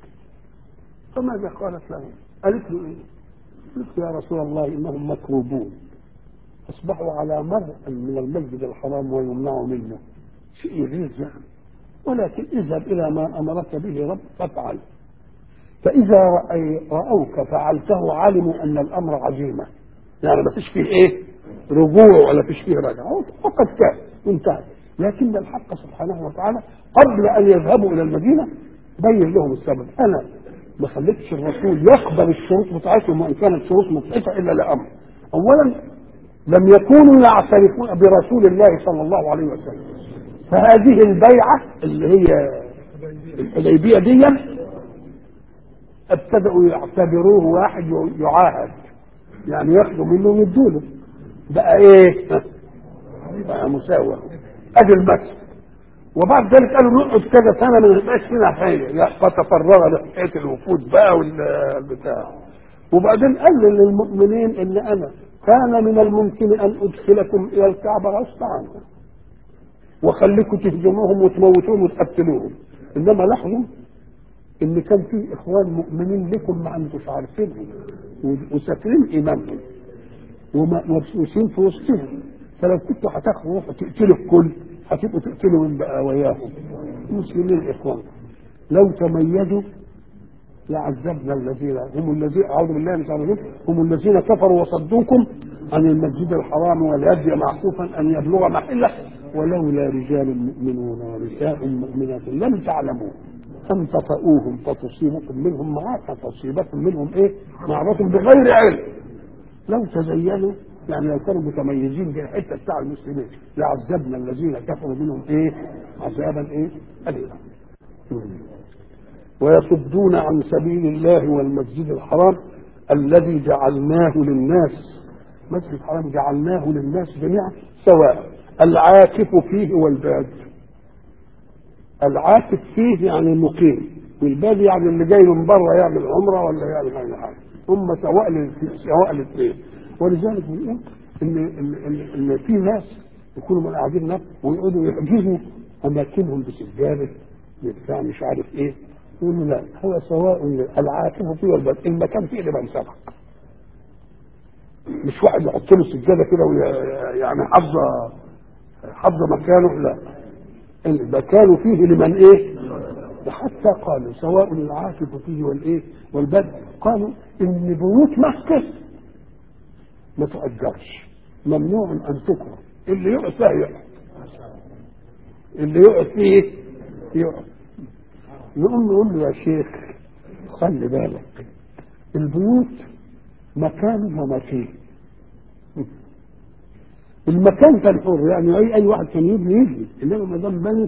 فماذا قالت له؟ قالت له ايه؟ قلت يا رسول الله انهم مكروبون، اصبحوا على مرء من المسجد الحرام ويمنعوا منه، شيء يغيظ يعني، ولكن اذهب الى ما امرك به رب فافعل. فاذا راوك فعلته علموا ان الامر عزيمه، يعني ما فيش فيه ايه رجوع ولا فيش فيه رجعه، فقد كان انتهى. لكن الحق سبحانه وتعالى قبل ان يذهبوا الى المدينه بين لهم السبب. انا ما خليتش الرسول يقبل الشروط بتاعتهم وان كانت شروط مضحكه الا لامر. اولا لم يكونوا يعترفون برسول الله صلى الله عليه وسلم، فهذه البيعه اللي هي الحديبيه دي ابتدأوا يعتبروه واحد يعاهد، يعني ياخدوا منه ويدوا له، بقى ايه؟ بقى مساواه. ادي المكسب. وبعد ذلك قالوا نقعد كذا سنه ما نبقاش فينا حاجه، فتفرغ لحكايه الوفود بقى والبتاع. وبعدين قال للمؤمنين ان انا كان من الممكن ان ادخلكم الى الكعبه غصب عنكم وخليكم تهزموهم وتموتوهم وتقتلوهم، انما لاحظوا ان كان في اخوان مؤمنين لكم ما انتوش عارفينهم وساكنين ايمانهم ومبسوسين في وسطهم، فلو كنتوا هتاخدوا تقتلوا الكل هتبقوا تقتلوا من بقى وياهم. المسلمين اخوان لو تميزوا لعذبنا الذين هم الذين اعوذ بالله من شر هم الذين كفروا وصدوكم عن المسجد الحرام والهدي معكوفا ان يبلغ محله ولولا رجال مؤمنون ونساء مؤمنات لم تعلموا أن تطؤوهم فتصيبكم منهم معركة تصيبكم منهم إيه معركة بغير علم لو تزينوا يعني لو كانوا متميزين في الحتة بتاع المسلمين لعذبنا الذين كفروا منهم إيه عذابا إيه أليما. ويصدون عن سبيل الله والمسجد الحرام الذي جعلناه للناس مسجد الحرام جعلناه للناس جميعا سواء العاكف فيه والباد. العاكف فيه يعني المقيم والباد يعني اللي جاي من بره يعمل عمره ولا يعمل اي حاجه هم سواء سواء الاثنين. ولذلك بنقول ان ان ان, إن في ناس يكونوا قاعدين هناك ويقعدوا يحجزوا اماكنهم بسجاده بتاع مش عارف ايه يقولوا لا هو سواء العاكف فيه والباد المكان فيه اللي بنسبق مش واحد يحط له سجاده كده ويعني حافظه حافظه مكانه لا المكان فيه لمن ايه وحتى قالوا سواء العاكف فيه والايه والباد قالوا ان بيوت مكه ما تؤجرش ممنوع ان تكره اللي يقعد فيها يقعد اللي يقعد فيه يقعد. نقول نقول له يا شيخ خلي بالك البيوت مكان ومكان المكان كان حر يعني اي اي واحد كان يبني يبني انما ما دام بني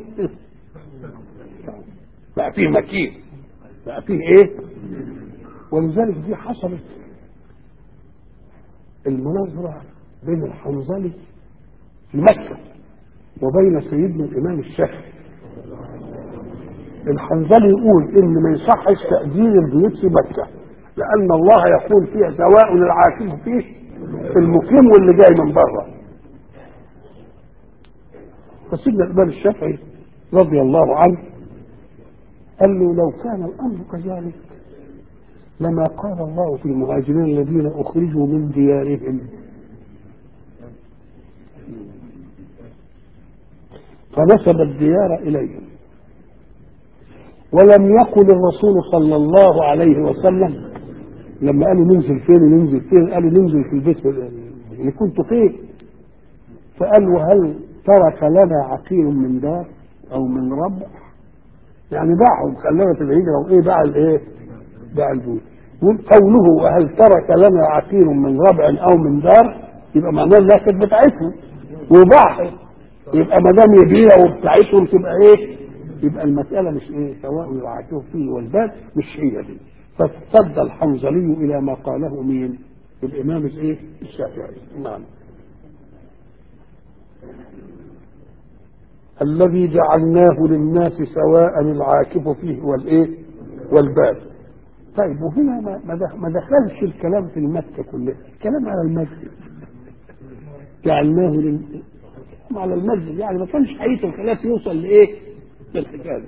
بقى فيه مكين بقى فيه ايه. ولذلك دي حصلت المناظره بين الحنظلي في مكه وبين سيدنا الامام الشافعي. الحنظلي يقول ان ما يصحش تأجير البيوت في مكه لان الله يقول فيها سواء العاكف فيه في المقيم واللي جاي من بره. فسيدنا الإمام الشافعي رضي الله عنه قال له لو كان الأمر كذلك لما قال الله في المهاجرين الذين أخرجوا من ديارهم فنسب الديار إليهم ولم يقل الرسول صلى الله عليه وسلم لما قالوا ننزل فين وننزل فين قالوا ننزل في البيت اللي كنت فيه فقال وهل ترك لنا عقيل من دار او من ربع يعني باعهم خلانا في الهجره وايه باع الايه باع البيوت. قوله وهل ترك لنا عقيل من ربع او من دار يبقى معناه انها كانت بتاعتهم وباعها يبقى ما دام يبيع وبتاعتهم تبقى ايه يبقى المساله مش ايه سواء العاكف فيه والباد مش هي دي. فاستد الحنظلي الى ما قاله مين الامام الايه الشافعي. نعم. الذي جعلناه للناس سواء العاكف فيه والايه والباد. طيب وهنا ما دخلش الكلام في المكه كلها الكلام على المسجد جعلناه لل... على المسجد يعني ما كانش حقيقه الخلاف يوصل لايه للحكايه.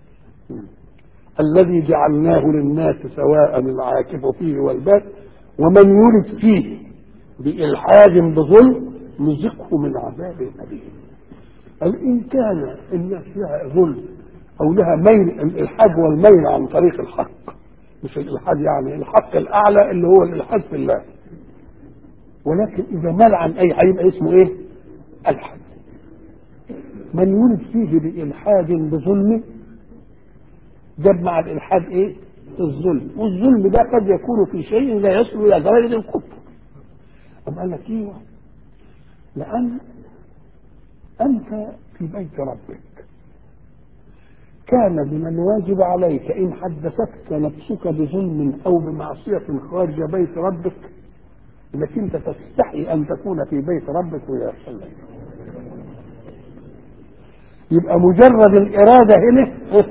الذي جعلناه للناس سواء العاكف فيه والباد ومن يرد فيه بإلحاد بظلم نذقه من عذاب أليم. إن كان الناس لها ظلم أو لها ميل الإلحاد والميل عن طريق الحق مش الإلحاد يعني الحق الأعلى اللي هو الإلحاد في الله ولكن إذا مال عن أي هيبقى اسمه إيه الحد. من يولد فيه بإلحاد بظلم جاب مع الإلحاد إيه الظلم والظلم ده قد يكون في شيء لا يصل إلى درجة الكفر. أم قال لك إيه لأن أنت في بيت ربك كان من الواجب عليك إن حدثتك نفسك بظلم أو بمعصية خارج بيت ربك انك انت تستحي ان تكون في بيت ربك ويحصل لك. يبقى مجرد الاراده هنا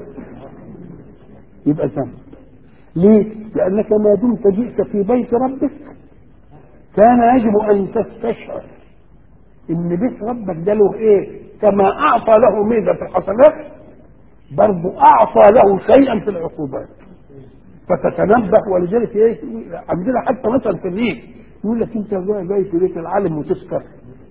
يبقى ذنب. ليه؟ لانك ما دمت جئت في بيت ربك كان يجب ان تستشعر ان بيت ربك ده له ايه كما اعطى له ميزه في الحسنات برضه اعطى له شيئا في العقوبات فتتنبه. ولذلك ايه عندنا حتى مثلا في الريف يقول لك انت جاي في بيت العالم وتسكر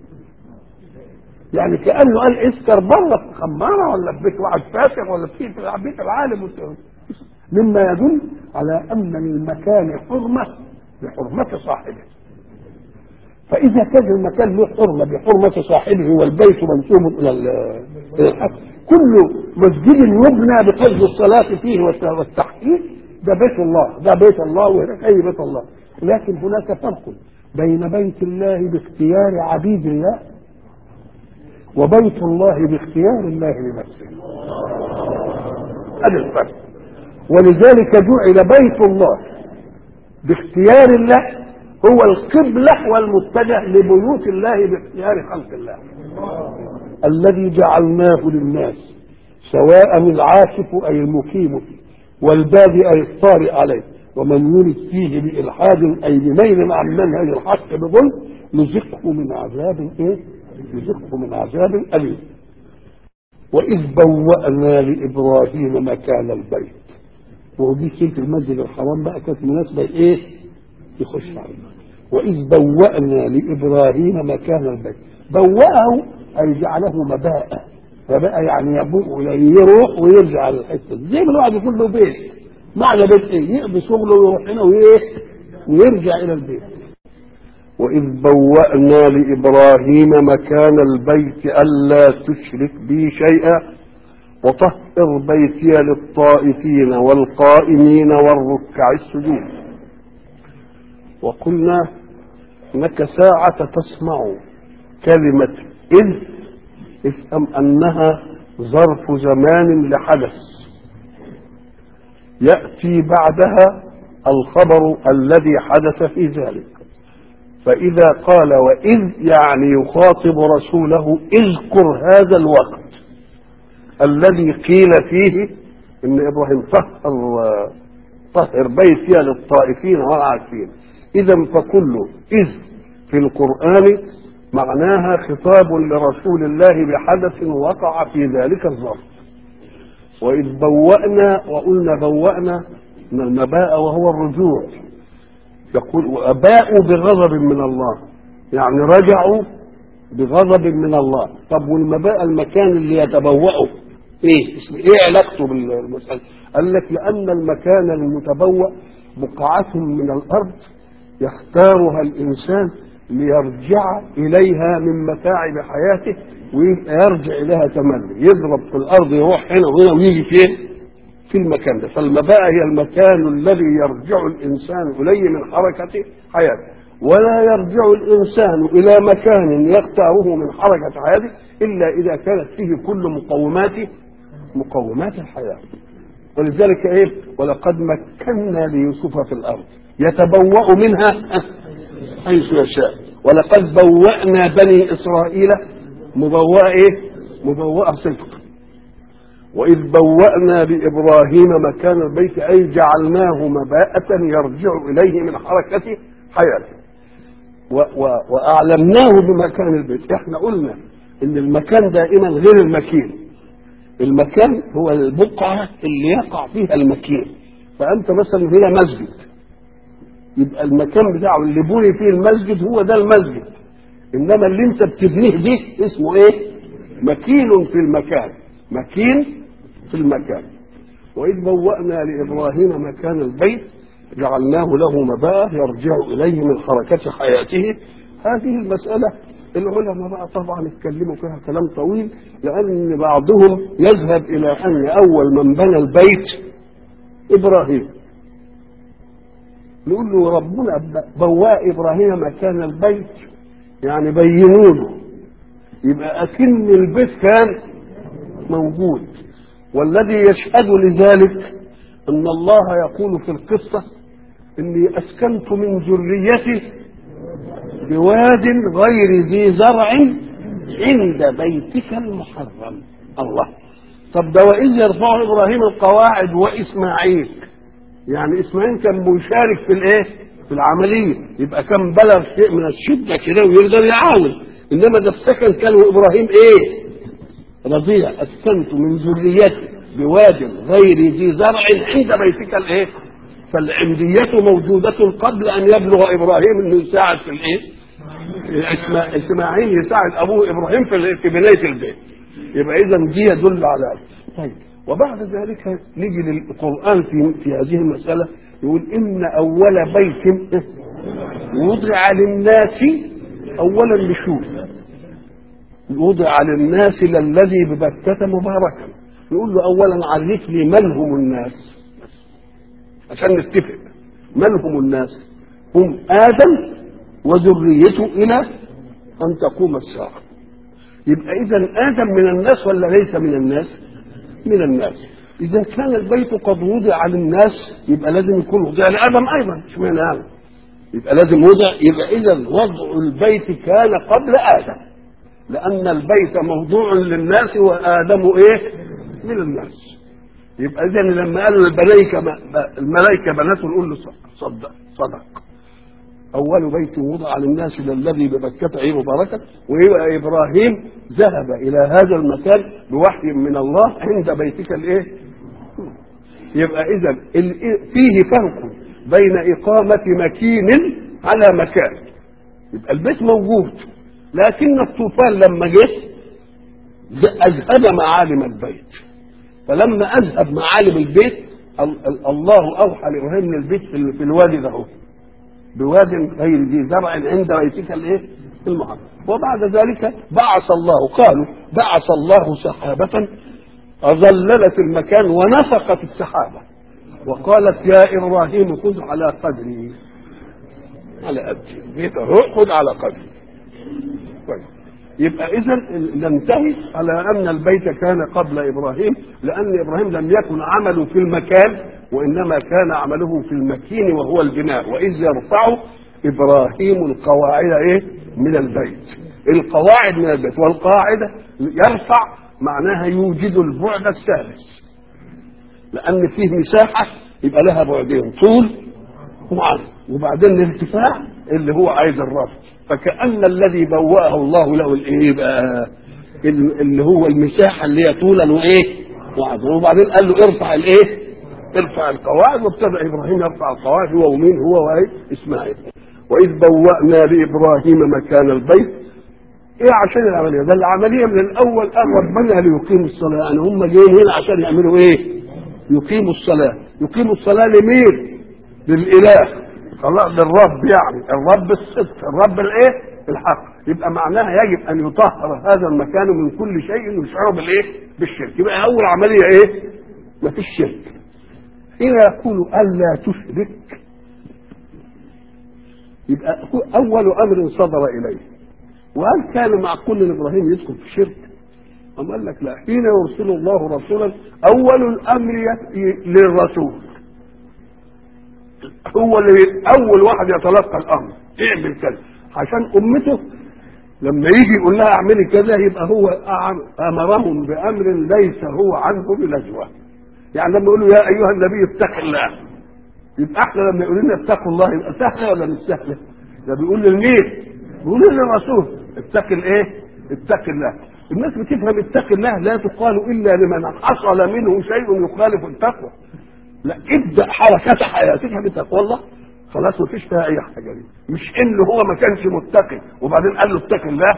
يعني كانه قال اسكر بره في خماره ولا في بيت واحد فاسق ولا في بيت العالم مما يدل على ان للمكان حرمه بحرمه صاحبه. فإذا كان المكان له حرمة بحرمة صاحبه والبيت منسوب إلى الحق، كل مسجد يبنى بقصد الصلاة فيه والتحقيق ده بيت الله، ده بيت الله وهناك أي بيت الله. لكن هناك فرق بين بيت الله باختيار عبيد الله وبيت الله باختيار الله لنفسه. هذا الفرق. ولذلك جعل بيت الله باختيار الله هو القبلة والمتجه لبيوت الله باختيار خلق الله الذي جعلناه للناس، سواء العاكف أي المقيم فيه والبادئ أي الطارئ عليه، ومن يرد فيه بإلحاد أي بميل عن منهج الحق بظلم نزقه من عذاب إيه؟ نزقه من عذاب أليم. وإذ بوأنا لإبراهيم مكان البيت، ودي سيرة المسجد الحرام بقى كانت مناسبة إيه؟ يخش عليه. وإذ بوأنا لإبراهيم مكان البيت، بوأه أي جعله مباء، فبقى يعني يبوء يروح ويرجع على الحتة زي ما الواحد يكون له بيت، معنى بيت إيه؟ يقضي شغله ويروح هنا ويرجع إلى البيت. وإذ بوأنا لإبراهيم مكان البيت ألا تشرك بي شيئا وطهر بيتي للطائفين والقائمين والركع السجود. وقلنا انك ساعة تسمع كلمة إذ افهم أنها ظرف زمان لحدث يأتي بعدها الخبر الذي حدث في ذلك. فإذا قال وإذ يعني يخاطب رسوله اذكر هذا الوقت الذي قيل فيه إن إبراهيم طهر طهر بيتي للطائفين والعاكفين. إذا فكل إذ في القرآن معناها خطاب لرسول الله بحدث وقع في ذلك الظرف. وإذ بوأنا، وقلنا بوأنا من المباء وهو الرجوع، يقول وأباءوا بغضب من الله، يعني رجعوا بغضب من الله. طب والمباء المكان اللي يتبوأه ايه اسم ايه علاقته بالمسألة؟ قال لك لأن المكان المتبوأ بقعة من الأرض يختارها الإنسان ليرجع إليها من متاعب حياته ويرجع إليها تملي، يضرب في الأرض يروح هنا وهنا ويجي فين؟ في المكان ده. فالمباء هي المكان الذي يرجع الإنسان إليه من حركة حياته، ولا يرجع الإنسان إلى مكان يختاره من حركة حياته إلا إذا كانت فيه كل مقومات مقومات الحياة. ولذلك إيه؟ ولقد مكنا ليوسف في الأرض يتبوأ منها حيث يشاء، ولقد بوأنا بني إسرائيل مبوأ إيه؟ مبوأ صدق. وإذ بوأنا لإبراهيم مكان البيت أي جعلناه مباءة يرجع إليه من حركة حياته، وأعلمناه بمكان البيت. احنا قلنا إن المكان دائما غير المكين، المكان هو البقعة اللي يقع فيها المكين. فأنت مثلا هنا مسجد، يبقى المكان بتاعه اللي بني فيه المسجد هو ده المسجد، إنما اللي أنت بتبنيه دي اسمه إيه؟ مكين في المكان، مكين في المكان. وإذ بوأنا لإبراهيم مكان البيت جعلناه له مباء يرجع إليه من حركة حياته. هذه المسألة العلماء بقى طبعا اتكلموا فيها كلام طويل، لأن بعضهم يذهب إلى أن أول من بنى البيت إبراهيم، نقول له ربنا بواء إبراهيم مكان البيت يعني بينوا له، يبقى أكن البيت كان موجود. والذي يشهد لذلك أن الله يقول في القصة إني أسكنت من ذريتي بواد غير ذي زرع عند بيتك المحرم. الله، طب ده وإذ يرفع إبراهيم القواعد وإسماعيل، يعني إسماعيل كان مشارك في الإيه؟ في العملية، يبقى كان بلغ شيء من الشدة كده ويقدر يعاون. إنما ده السكن كان وإبراهيم إيه؟ رضيع. أسكنت من ذريتي بواد غير ذي زرع عند بيتك الإيه؟ فالعندية موجودة قبل أن يبلغ إبراهيم إنه يساعد في الإيه؟ إسماعيل يساعد أبوه إبراهيم في في بناية البيت. يبقى إذا دي يدل على. طيب، وبعد ذلك نيجي للقرآن في في هذه المسألة، يقول إن أول بيت وضع للناس اولا نشوف وضع للناس للذي ببكة مباركا، نقول له اولا عرف لي من هم الناس عشان نتفق. من هم الناس؟ هم ادم وذريته الى ان تقوم الساعه. يبقى اذا ادم من الناس ولا ليس من الناس؟ من الناس. اذا كان البيت قد وضع للناس يبقى لازم يكون وضع لادم ايضا، مش من ادم، يبقى لازم وضع. يبقى اذا وضع البيت كان قبل ادم، لان البيت موضوع للناس وادم ايه؟ من الناس. يبقى اذا لما قالوا الملائكه الملائكه بنات نقول له صدق صدق. اول بيت وضع للناس للذي ببكة ايه مباركا. ويبقى ابراهيم ذهب الى هذا المكان بوحي من الله عند بيتك الايه. يبقى اذا فيه فرق بين اقامه مكين على مكان. يبقى البيت موجود، لكن الطوفان لما جه اذهب معالم البيت. فلما اذهب معالم البيت الله اوحى لابراهيم من البيت في الوادي ده بواد غير ذي زرع عند بيتك الايه المحرم. وبعد ذلك بعث الله، قالوا بعث الله سحابة أظللت المكان ونفقت السحابة وقالت يا إبراهيم خذ على قدري، على قدري بيت خذ على قدري. طيب يبقى إذا ننتهي على أن البيت كان قبل إبراهيم، لأن إبراهيم لم يكن عمله في المكان وإنما كان عمله في المكين وهو البناء. وإذ يرفع إبراهيم القواعد إيه من البيت، القواعد من البيت. والقاعدة يرفع معناها يوجد البعد الثالث، لأن فيه مساحة يبقى لها بعدين، طول وعرض، وبعدين الارتفاع اللي هو عايز الرفع. فكأن الذي بوأه الله له الايه بقى اللي هو المساحه اللي هي طولا وايه وعرضا. وبعدين قال له ارفع الايه ارفع القواعد. وابتدأ ابراهيم يرفع القواعد هو ومين هو وايه اسماعيل. واذ بوأنا لابراهيم مكان البيت ايه عشان العمليه ده العمليه من الاول قال ربنا ليقيموا الصلاه. يعني هم جايين هنا عشان يعملوا ايه؟ يقيموا الصلاه. يقيموا الصلاه لمين؟ للاله خلاص، للرب، يعني الرب الصدق، الرب الايه الحق. يبقى معناها يجب ان يطهر هذا المكان من كل شيء يشعر بالايه بالشرك. يبقى اول عمليه ايه؟ ما فيش شرك. هنا يقول الا تشرك، يبقى اول امر صدر اليه. وهل كان معقول لابراهيم يدخل في الشرك؟ أم قال لك لا، حين يرسل الله رسولا اول الامر للرسول، هو اللي اول واحد يتلقى الامر اعمل كذا، عشان امته لما يجي يقول لها اعملي كذا يبقى هو امرهم بامر ليس هو عنه بنجوى. يعني لما يقولوا يا ايها النبي اتق الله، يبقى احنا لما يقولوا لنا اتقوا الله يبقى سهله ولا مش سهله؟ ده بيقول للمين؟ بيقول للرسول اتق الايه؟ اتق الله. الناس بتفهم اتق الله لا تقال الا لمن حصل منه شيء يخالف التقوى. لا، ابدا حركات حياتك بتقوى الله، خلاص ما فيش فيها اي حاجه دي. مش انه هو ما كانش متقي وبعدين قال له اتق الله.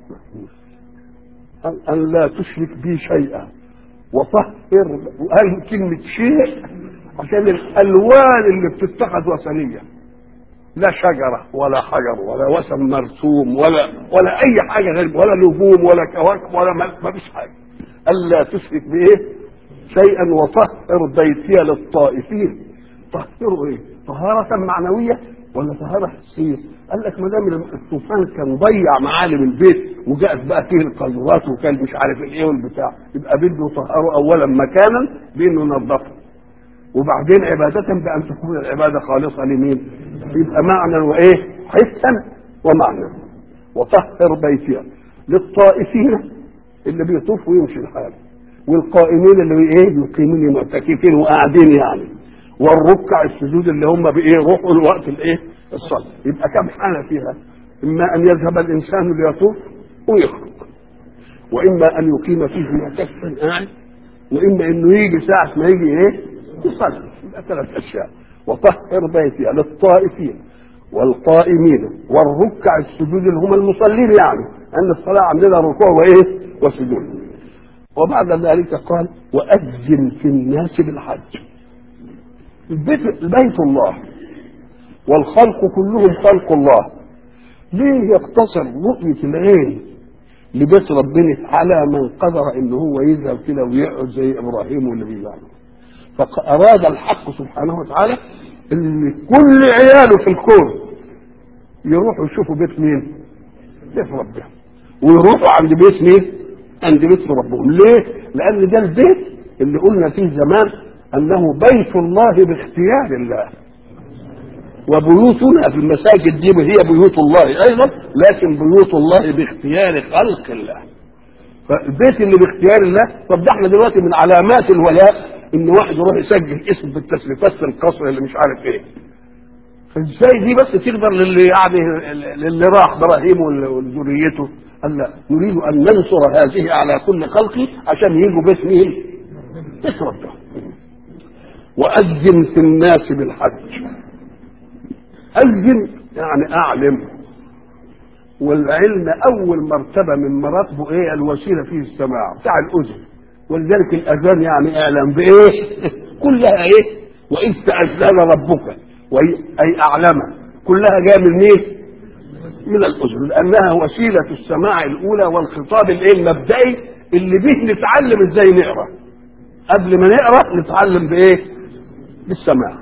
ان لا تشرك بي شيئا وطهر. وقال كلمه شيء عشان الالوان اللي بتتخذ وثنيه، لا شجره ولا حجر ولا وثن مرسوم ولا ولا اي حاجه غير، ولا نجوم ولا كواكب ولا ما فيش حاجه. الا تشرك بايه شيئا وطهر بيتي للطائفين. طهروا ايه؟ طهارة معنوية ولا طهارة حسية؟ قال لك ما دام الطوفان كان ضيع معالم البيت وجاءت بقى فيه القذورات وكان مش عارف الايه والبتاع، يبقى بده طهروا اولا مكانا بانه نظفه، وبعدين عبادة بان تكون العبادة خالصة لمين؟ يبقى معنى وايه؟ حسا ومعنى. وطهر بيتي للطائفين اللي بيطوف ويمشي الحال، والقائمين اللي ايه يقيمون معتكفين وقاعدين يعني، والركع السجود اللي هم بايه روحوا الوقت الايه الصلاه. يبقى كم حاله فيها؟ اما ان يذهب الانسان ليطوف ويخرج، واما ان يقيم فيه معتكفا قاعد، واما انه يجي ساعه ما يجي ايه يصلي. يبقى ثلاث اشياء. وطهر بيتي للطائفين والقائمين والركع السجود اللي هم المصلين، يعني ان الصلاه عندنا ركوع وايه وسجود. وبعد ذلك قال وأذن في الناس بالحج. البيت, البيت الله والخلق كلهم خلق الله، ليه يقتصر رؤية العين لبيت ربنا على من قدر ان هو يذهب كده ويقعد زي ابراهيم والنبي الله؟ فاراد الحق سبحانه وتعالى ان كل عياله في الكون يروحوا يشوفوا بيت مين؟ بيت ربهم، ويروحوا عند بيت مين؟ عند بيت ربهم. ليه؟ لان ده البيت اللي قلنا فيه زمان انه بيت الله باختيار الله، وبيوتنا في المساجد دي هي بيوت الله ايضا، لكن بيوت الله باختيار خلق الله. فالبيت اللي باختيار الله، طب ده احنا دلوقتي من علامات الولاء ان واحد يروح يسجل اسم في التسليفات في القصر اللي مش عارف ايه. فازاي دي بس تقدر للي يعني للي راح ابراهيم وذريته؟ قال لا، نريد ان ننصر هذه على كل خلقه عشان يجوا بيت مين؟ بيت ربنا. واذن في الناس بالحج. أذن يعني أعلم، والعلم أول مرتبة من مراتبه إيه؟ الوسيلة فيه السماع بتاع الأذن، ولذلك الأذان يعني أعلم بإيه؟ كلها إيه؟ وإذ تأذن ربك أي أعلم، كلها جاية من إيه؟ من الأذن، لأنها وسيلة السماع الأولى والخطاب الإيه؟ المبدئي اللي به نتعلم إزاي نقرأ. قبل ما نقرأ نتعلم بإيه؟ بالسماع.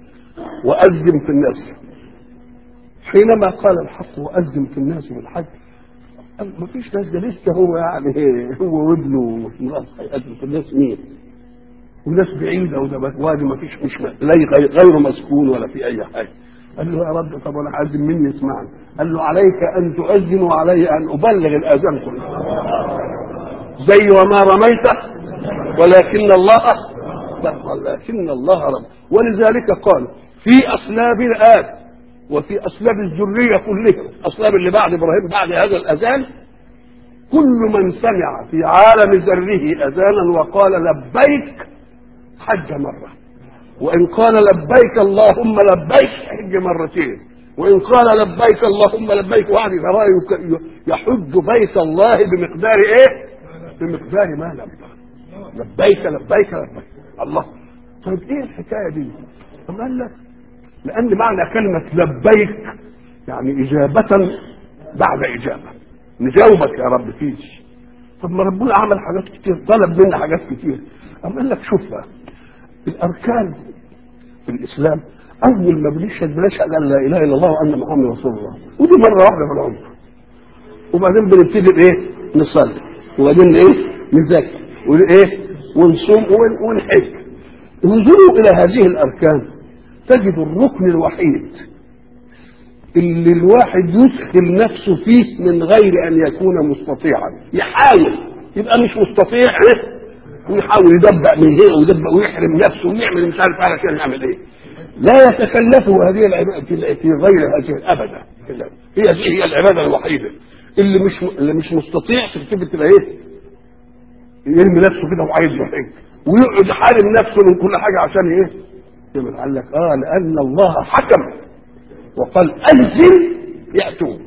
وأذن في الناس. حينما قال الحق وأذن في الناس بالحج، قال ما فيش ناس، ده لسه هو يعني هو وابنه هيأذن في الناس مين؟ وناس بعيدة وده وادي ما فيش، مش غير مسكون ولا في أي حاجة. قال له يا رب طب ولا أذن مني يسمعني؟ قال له عليك أن تؤذن وعلي أن أبلغ الأذان كله. زي وما رميت ولكن الله ولكن الله رمى. ولذلك قال في أصلاب الآب وفي أصلاب الذرية كلها، أصلاب اللي بعد إبراهيم بعد هذا الأذان، كل من سمع في عالم ذره أذانا وقال لبيك حج مرة، وإن قال لبيك اللهم لبيك حج مرتين، وإن قال لبيك اللهم لبيك وعد يحج بيت الله بمقدار إيه؟ بمقدار ما لبيك لبيك لبيك لبيك الله. طيب إيه الحكاية دي؟ طب قال لك لأن معنى كلمة لبيك يعني إجابة بعد إجابة، نجاوبك يا رب فيش. طب ما ربنا عمل حاجات كتير، طلب منا حاجات كتير. أما قال لك شوف بقى الأركان في الإسلام، أول ما بنشهد بنشهد أن لا إله إلا الله وأن محمد رسول الله، ودي مرة واحدة في العمر. وبعدين بنبتدي بإيه؟ نصلي، وبعدين إيه؟ نزكي، وإيه؟ ونصوم ونحج. انظروا إلى هذه الأركان تجد الركن الوحيد اللي الواحد يدخل نفسه فيه من غير ان يكون مستطيعا، يحاول يبقى مش مستطيع ايه؟ ويحاول يدبق من هنا ويدبق ويحرم نفسه ويعمل مش عارف علشان يعمل ايه. لا يتكلفه هذه العباده في غير هذه ابدا. هي هي العباده الوحيده اللي مش اللي مش مستطيع تكتب تبقى ايه؟ يرمي نفسه كده وعايز يحج ويقعد يحارم نفسه من كل حاجه عشان ايه؟ قال لك اه لان الله حكم وقال انزل ياتوك،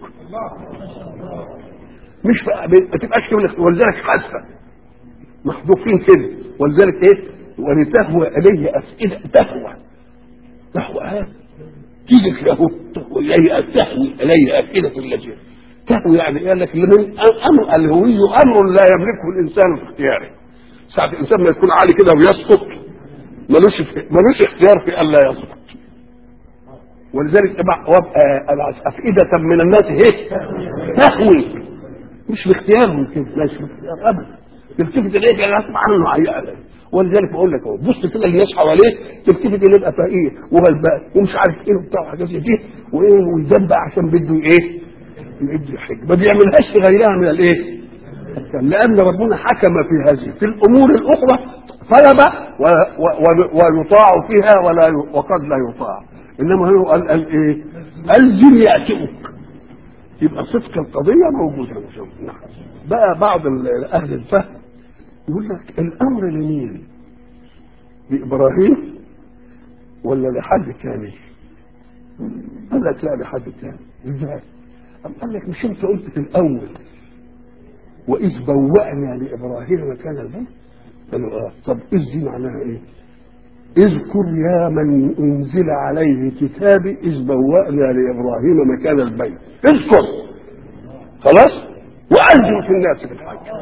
مش ما تبقاش كده. ولذلك حاسه محذوفين كده، ولذلك ايه؟ ولتهوى اليه افئده، تهوى تهوى ها تيجي كده تهوى اليه تهوي اليه افئده الذين تهوي يعني قال لك من امر الهوي امر لا يملكه الانسان في اختياره. ساعه الانسان ما يكون عالي كده ويسقط ملوش ملوش اختيار في الا يسقط. ولذلك افئده من الناس هيك تهوي مش باختيارهم كده، مش باختيار ابدا، تلتفت اليه يعني اسمع عنه عيال. ولذلك بقول لك اهو بص كده الناس حواليه تلتفت اليه يبقى فقير وغلبان ومش عارف ايه وبتاع حاجات زي دي وايه ويدبع عشان بده ايه؟ بده يحج، ما بيعملهاش غيرها من الايه؟ لان ربنا حكم في هذه في الامور الاخرى طلب ويطاع فيها ولا وقد لا يطاع، انما هو قال قال ايه؟ الزم ياتيك، يبقى صدق القضيه موجوده. بقى بعض اهل الفهم يقول لك الامر لمين؟ لابراهيم ولا لحد ثاني؟ قال لك لا لحد ثاني. ازاي؟ قال لك مش انت قلت في الاول واذ بوأنا لابراهيم مكان البيت؟ قالوا اه. طب اذ دي معناها ايه؟ اذكر يا من انزل عليه كتابي اذ بوأنا لابراهيم مكان البيت. اذكر خلاص واذن في الناس بالحج.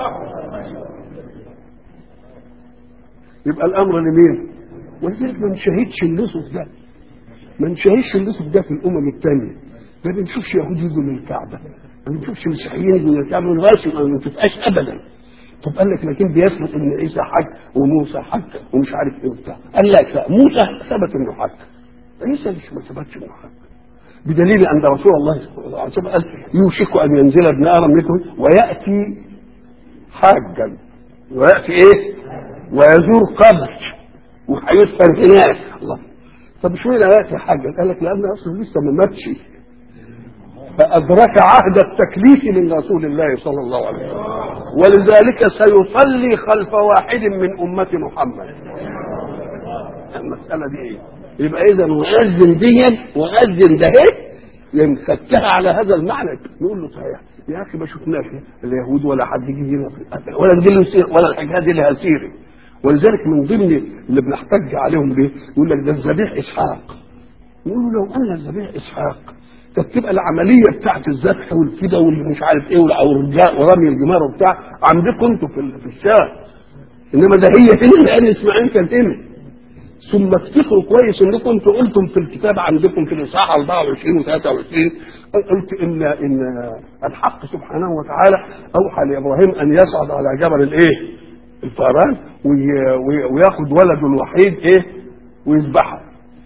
يبقى الامر لمين؟ ولذلك ما نشاهدش النصف ده، ما نشاهدش النصف ده في الامم الثانيه. ما بنشوفش يهود يجوا من الكعبه، ما بنشوفش مسيحيين يجوا من الكعبه، من راسي ما بنشوفهاش ابدا. طب قال لك لكن بيثبت ان عيسى حج وموسى حج ومش عارف ايه وبتاع. قال لك لا، موسى ثبت انه حج، عيسى مش ما ثبتش انه حج، بدليل ان رسول الله صلى الله عليه وسلم قال يوشك ان ينزل ابن ادم منكم وياتي حاجا، وياتي ايه؟ ويزور قبر وهيدفن هناك. الله، طب مش معنى ياتي حاجا؟ قال لك لان اصله لسه ما ماتش، فأدرك عهد التكليف من رسول الله صلى الله عليه وسلم، ولذلك سيصلي خلف واحد من أمة محمد. المسألة دي ايه؟ يبقى إذا مؤذن ديا وأذن ده ايه؟ يمسكها على هذا المعنى. نقول له صحيح يا أخي ما شفناش اليهود ولا حد يجي هنا ولا الجيل ولا الحكاية دي لها سيرة. ولذلك من ضمن اللي بنحتج عليهم بيه يقول لك ده الذبيح إسحاق. نقول له لو أن الذبيح إسحاق كانت تبقى العمليه بتاعت الذبح والكده واللي مش عارف ايه ورمي الجمار وبتاع عندكم انتوا في في الشارع، انما ده هي هنا لان اسماعيل كانت هنا. ثم افتكروا كويس انكم انتوا قلتم في الكتاب عندكم في الاصحاح أربعة وعشرين وثلاثة وعشرين قلت ان ان الحق سبحانه وتعالى اوحى لابراهيم ان يصعد على جبل الايه؟ الفاران وياخذ ولده الوحيد ايه؟ ويذبحه.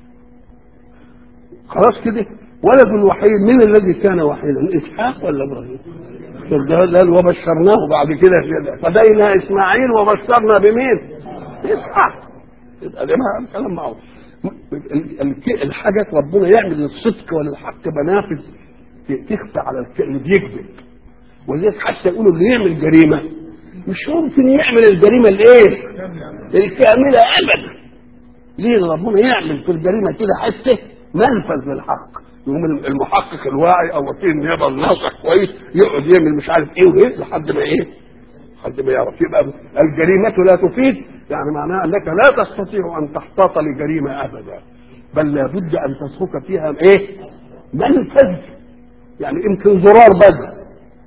خلاص كده ولد الوحيد من الذي كان وحيدا؟ اسحاق ولا ابراهيم؟ قال وبشرناه بعد كده فدينا اسماعيل وبشرنا بمين؟ اسحاق. يبقى ده كلام معروف. الحاجات ربنا يعمل للصدق وللحق منافذ تخفى على اللي بيكذب. ولذلك حتى يقولوا اللي يعمل جريمه مش ممكن يعمل الجريمه الايه؟ الكامله ابدا. ليه ربنا يعمل في الجريمه كده حته منفذ للحق؟ يقوم المحقق الواعي او وكيل النيابه الناصح كويس يقعد يعمل مش عارف ايه وايه لحد ما ايه؟ لحد ما يعرف. يبقى الجريمه لا تفيد، يعني معناها انك لا تستطيع ان تحتاط لجريمه ابدا، بل لابد ان تسلك فيها ايه؟ منفذ. يعني يمكن زرار بس،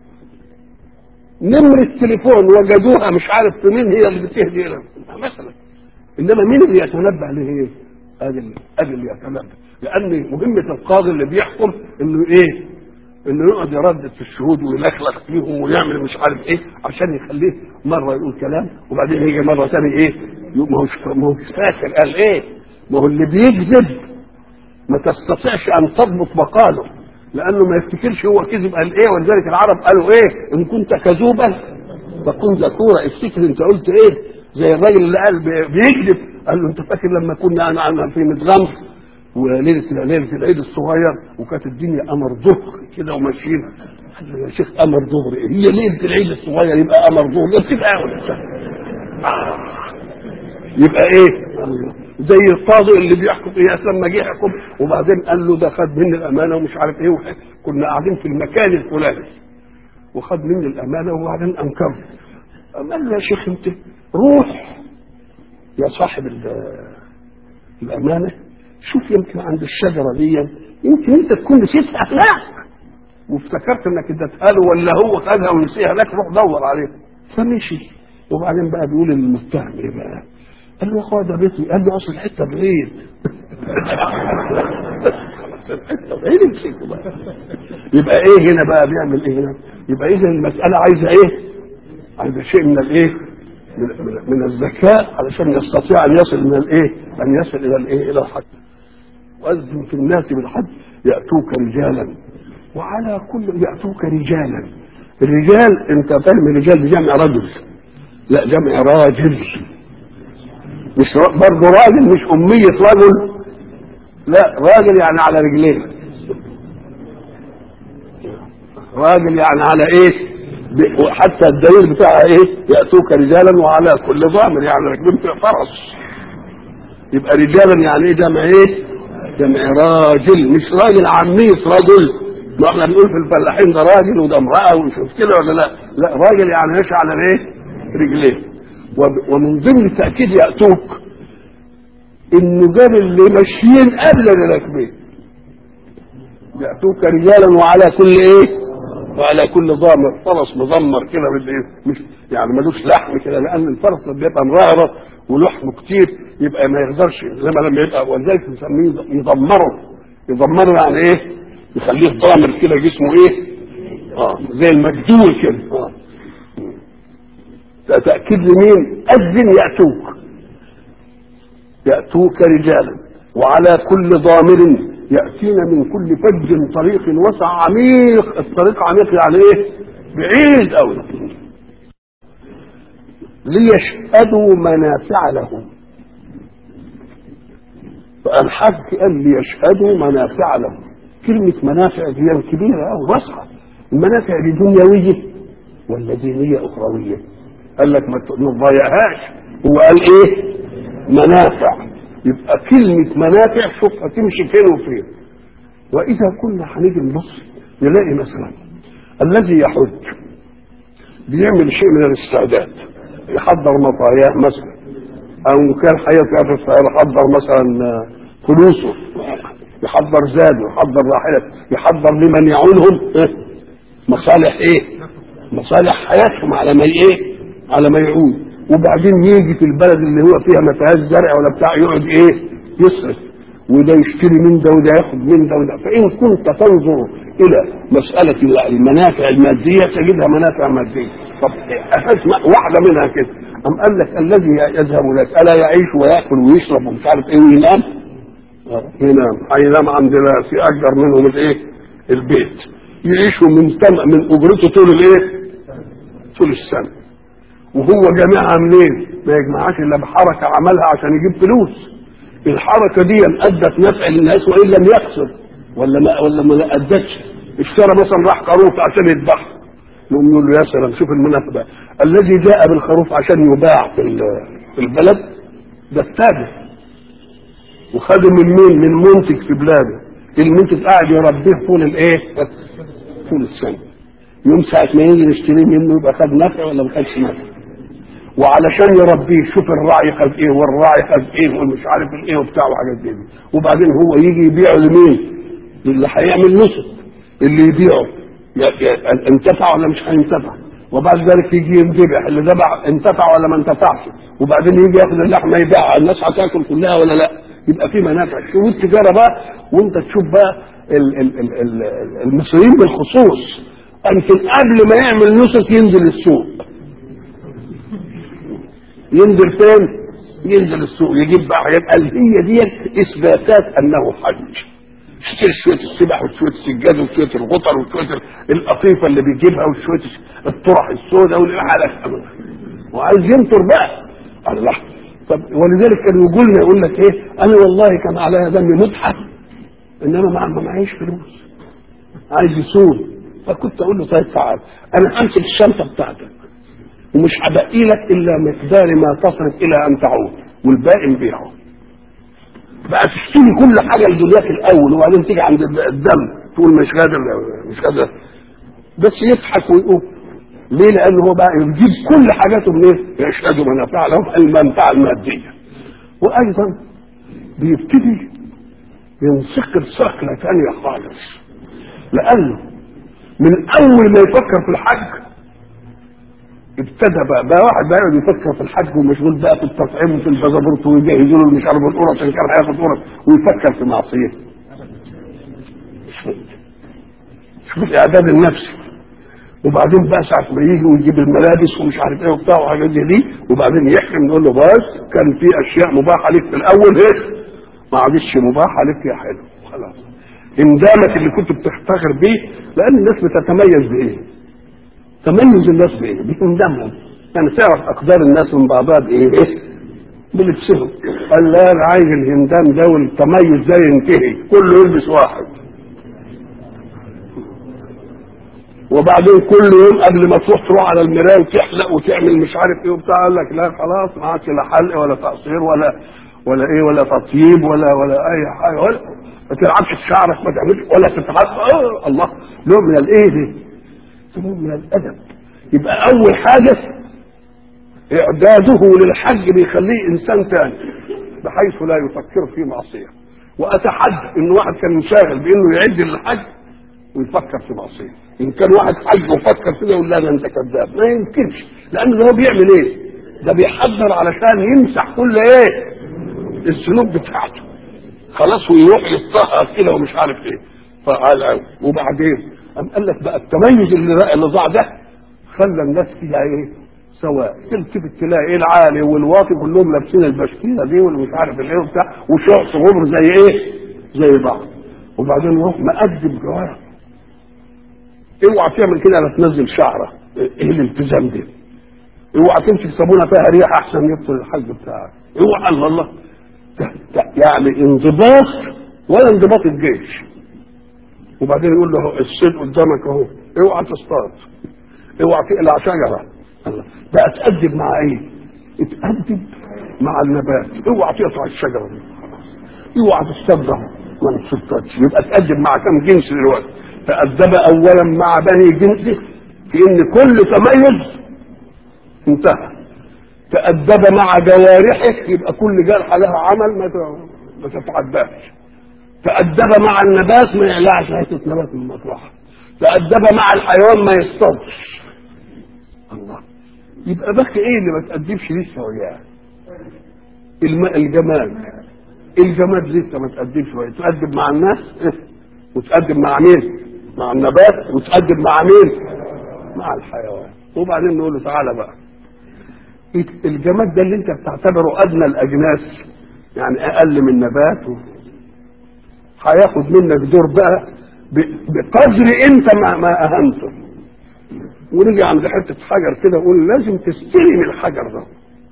نمرة التليفون وجدوها مش عارف في مين هي اللي بتهدي لها مثلا، انما مين اللي يتنبه له؟ ايه؟ ادي ادي اللي يتنبه. لان مهمه القاضي اللي بيحكم انه ايه؟ انه يقعد يردد في الشهود ويلخلخ فيهم ويعمل مش عارف ايه عشان يخليه مره يقول كلام وبعدين يجي مره ثانيه ايه؟ ما هوش ما هوش فاكر قال ايه؟ ما هو اللي بيكذب ما تستطيعش ان تضبط مقاله، لانه ما يفتكرش هو كذب قال ايه. ولذلك العرب قالوا ايه؟ ان كنت كذوبا فكن ذكورا. افتكر انت قلت ايه؟ زي الراجل اللي قال بيكذب قال له انت فاكر لما كنا انا في متغمر وليله ليله العيد الصغير وكانت الدنيا قمر ظهر كده وماشيين، قال له يا شيخ قمر ظهر ايه؟ هي ليله العيد الصغير يبقى قمر ظهر؟ ده بتبقى آه. يبقى ايه؟ زي القاضي اللي بيحكم قياس لما جه يحكم وبعدين قال له ده خد مني الامانه ومش عارف ايه، كنا قاعدين في المكان الفلاني وخد مني الامانه وبعدين انكرت. قال له يا شيخ انت روح يا صاحب الامانه شوف يمكن عند الشجره دي يمكن انت تكون نسيتها هناك وافتكرت انك اديتها له ولا هو خدها ونسيها لك، روح دور عليها. فمشي وبعدين بقى بيقول للمتهم ايه بقى؟ قال له يا اخويا ده بيتي. قال له اصل الحته بعيد. الحته بعيد امسكوا بقى. يبقى ايه هنا بقى بيعمل ايه هنا؟ يبقى اذا المساله عايزه ايه؟ عايزه شيء من الايه؟ من, من الذكاء علشان يستطيع ان يصل من الايه؟ ان يصل الى الايه؟ الى الحد. واذن في الناس بالحد ياتوك رجالا وعلى كل ياتوك رجالا. الرجال انت فاهم الرجال دي جمع رجل، لا جمع راجل، مش برضه راجل مش أمية رجل، لا راجل يعني على رجلين، راجل يعني على ايه؟ وحتى الدليل بتاعها ايه؟ يأتوك رجالا وعلى كل ضامر يعني راكبين في فرس. يبقى رجالا يعني ايه؟ جمع ايه؟ جمع راجل، مش راجل عميس رجل. ما احنا بنقول في الفلاحين ده راجل وده امرأة ونشوف كده ولا لا؟ لا راجل يعني ماشي على ايه؟ رجلين. ومن ضمن تأكيد يأتوك انه جاب اللي ماشيين قبل اللي راكبين. ياتوك رجالا وعلى كل ايه؟ وعلى كل ضامر، فرس مضمر كده مش يعني ملوش لحم كده، لان الفرس لما بيبقى مرعرض ولحمه كتير يبقى ما يقدرش، زي ما لما يبقى، ولذلك بنسميه يضمره. يضمره يعني ايه؟ يخليه ضامر كده جسمه ايه؟ اه زي المجدول كده. اه تأكيد لمين؟ أذن يأتوك، يأتوك رجالا وعلى كل ضامر يأتينا من كل فج طريق وسع عميق. الطريق عميق يعني ايه؟ بعيد قوي. ليشهدوا منافع لهم. فالحج قال ليشهدوا منافع لهم. كلمة منافع دي كبيرة أو واسعة. المنافع دي دنيوية ولا دينية أخروية؟ قال لك ما تضيعهاش. هو قال ايه؟ منافع. يبقى كلمة منافع شوف هتمشي فين وفين. وإذا كنا هنيجي نبص نلاقي مثلا الذي يحج بيعمل شيء من الاستعداد، يحضر مطاياه مثلا، أو كان حياته يحضر مثلا فلوسه، يحضر زاده، يحضر راحلته، يحضر لمن يعولهم مصالح ايه؟ مصالح حياتهم على ما ايه؟ على ما يعود. وبعدين يجي في البلد اللي هو فيها ما فيهاش زرع ولا بتاع يقعد ايه؟ يصرف، وده يشتري من ده وده ياخد من ده وده. فإن كنت تنظر إلى مسألة المنافع المادية تجدها منافع مادية. طب واحدة منها كده، أم قال لك الذي يذهب لك ألا يعيش ويأكل ويشرب ومش عارف إيه وينام؟ ينام، هينام عند ناس يأجر منهم الإيه؟ البيت، يعيشوا من تم من أجرته طول الإيه؟ طول السنة. وهو جميعها منين؟ ما يجمعهاش إلا بحركة عملها عشان يجيب فلوس. الحركة دي أدت نفع للناس وإن لم يخسر ولا ما ولا ما أدتش. اشترى مثلا راح خروف عشان يذبح، نقوم نقول له يا سلام شوف المنافع. الذي جاء بالخروف عشان يباع في في البلد ده التاجر، وخده من مين؟ من منتج في بلاده. المنتج قاعد يربيه طول الايه؟ طول السنة. يوم ساعة ما يجي يشتريه منه يبقى خد نفع ولا ما خدش نفع. وعلشان يربيه شوف الراعي خد ايه والراعي خد ايه والمش عارف الايه وبتاع وحاجات دي. وبعدين هو يجي يبيعه لمين؟ اللي هيعمل نسك، اللي يبيعه انتفع ولا مش هينتفع. وبعد ذلك يجي ينذبح، اللي ذبح انتفع ولا ما انتفعش. وبعدين يجي ياخد اللحمه يبيعها، الناس هتاكل كلها ولا لا؟ يبقى في منافع. شوف التجاره بقى، وانت تشوف بقى المصريين بالخصوص يمكن قبل ما يعمل نسك ينزل السوق. ينزل فين؟ ينزل السوق يجيب بقى. يبقى هي دي اثباتات انه حج. اشتري شويه السبح وشويه السجاد وشويه الغطر وشويه القطيفه اللي بيجيبها وشويه الطرح السوداء والحلق، وعايز ينطر بقى. الله. طب ولذلك كانوا يقول لنا يقول لك ايه؟ انا والله كان عليا دم مدحت انما ما معيش فلوس، عايز يسوق. فكنت اقول له طيب تعال انا امسك الشنطه بتاعتك ومش هبقي لك الا مقدار ما تصرف الى ان تعود والباقي نبيعه. بقى تشتري كل حاجه لدنياك الاول وبعدين تيجي عند الدم تقول مش قادر مش قادر. بس يضحك ويقول ليه؟ لانه هو بقى يجيب كل حاجاته منين؟ يشهدوا منافع لهم المنفعه الماديه. وايضا بيبتدي ينسقر سقله ثانيه خالص، لانه من اول ما يفكر في الحج ابتدى بقى, بقى واحد بقى يقعد يفكر في الحج ومشغول بقى في التطعيم وفي البازابورت ويجهزوا له مش عارف القرص عشان كان هياخد قرص ويفكر في معصيه. شوف الاعداد النفسي. وبعدين بقى ساعه ما يجي ويجيب الملابس ومش عارف ايه وبتاع وحاجات دي وبعدين يحكم نقول له بس كان في اشياء مباحه لك في الاول ايه ما عادش مباحه لك يا حلو خلاص. اندامك اللي كنت بتفتخر بيه، لان الناس بتتميز بايه؟ تميز الناس بايه؟ بهندامهم. يعني تعرف اقدار الناس من بعضها بايه؟ ايه؟ بلبسهم. قال لا انا عايز الهندام ده والتميز ده ينتهي كله يلبس واحد. وبعدين كل يوم قبل ما تروح تروح على المرايه وتحلق وتعمل مش عارف ايه وبتاع. قال لك لا خلاص ما عادش لا حلق ولا تقصير ولا ولا ايه ولا تطيب ولا ولا اي حاجه، ولا ما تلعبش في شعرك ما تعملش ولا تتعب. اه الله نوع من الايه دي؟ نوع من الادب. يبقى اول حاجه اعداده للحج بيخليه انسان ثاني. بحيث لا يفكر في معصيه. واتحدى ان واحد كان منشغل بانه يعد للحج ويفكر في معصيه. ان كان واحد حج وفكر كده يقول لا ده انت كذاب، ما يمكنش، لان ده هو بيعمل ايه؟ ده بيحضر علشان يمسح كل ايه؟ الذنوب بتاعته خلاص، ويروح يتطهر كده ومش عارف ايه. فقال وبعدين قام قال لك بقى التميز اللي اللي ضاع ده خلى الناس فيها ايه؟ سواء. تلتفت تلاقي ايه؟ العالي والواطي كلهم لابسين البشكيله دي واللي مش عارف الايه وبتاع، وشعث غبر زي ايه؟ زي بعض. وبعدين يروح مقدم جواب، اوعى تعمل كده لا تنزل شعره. ايه الالتزام ده؟ اوعى تمسك صابونه فيها ريحه احسن يبطل الحج بتاعك. اوعى الله الله يعني انضباط ولا انضباط الجيش. وبعدين يقول له الصيد قدامك اهو، اوعى تصطاد، اوعى تقلع شجره. الله بقى تأدب مع ايه؟ اتأدب مع النبات، اوعى تقطع الشجره دي خلاص، اوعى تصطادها ما تصطادش. يبقى تأدب مع كم جنس دلوقتي؟ تأدب اولا مع بني جنسه في ان كل تميز انتهى. تأدب مع جوارحه يبقى كل جرحه لها عمل ما تتعداش. تأدب مع النبات ما يعلعش حته نبات من مطرحها. تأدب مع الحيوان ما يصطادش. الله يبقى بقى ايه اللي ما تأدبش لسه وياه؟ الجماد الجماد لسه ما تأدبش وياه. تأدب مع الناس وتأدب مع مين؟ مع النبات. وتأدب مع مين؟ مع الحيوان. وبعدين نقول له تعالى بقى الجماد ده اللي انت بتعتبره ادنى الاجناس يعني اقل من نبات هياخد منك دور بقى بقدر انت ما, ما اهمته. ونيجي عند حته حجر كده نقول لازم تستلم الحجر ده.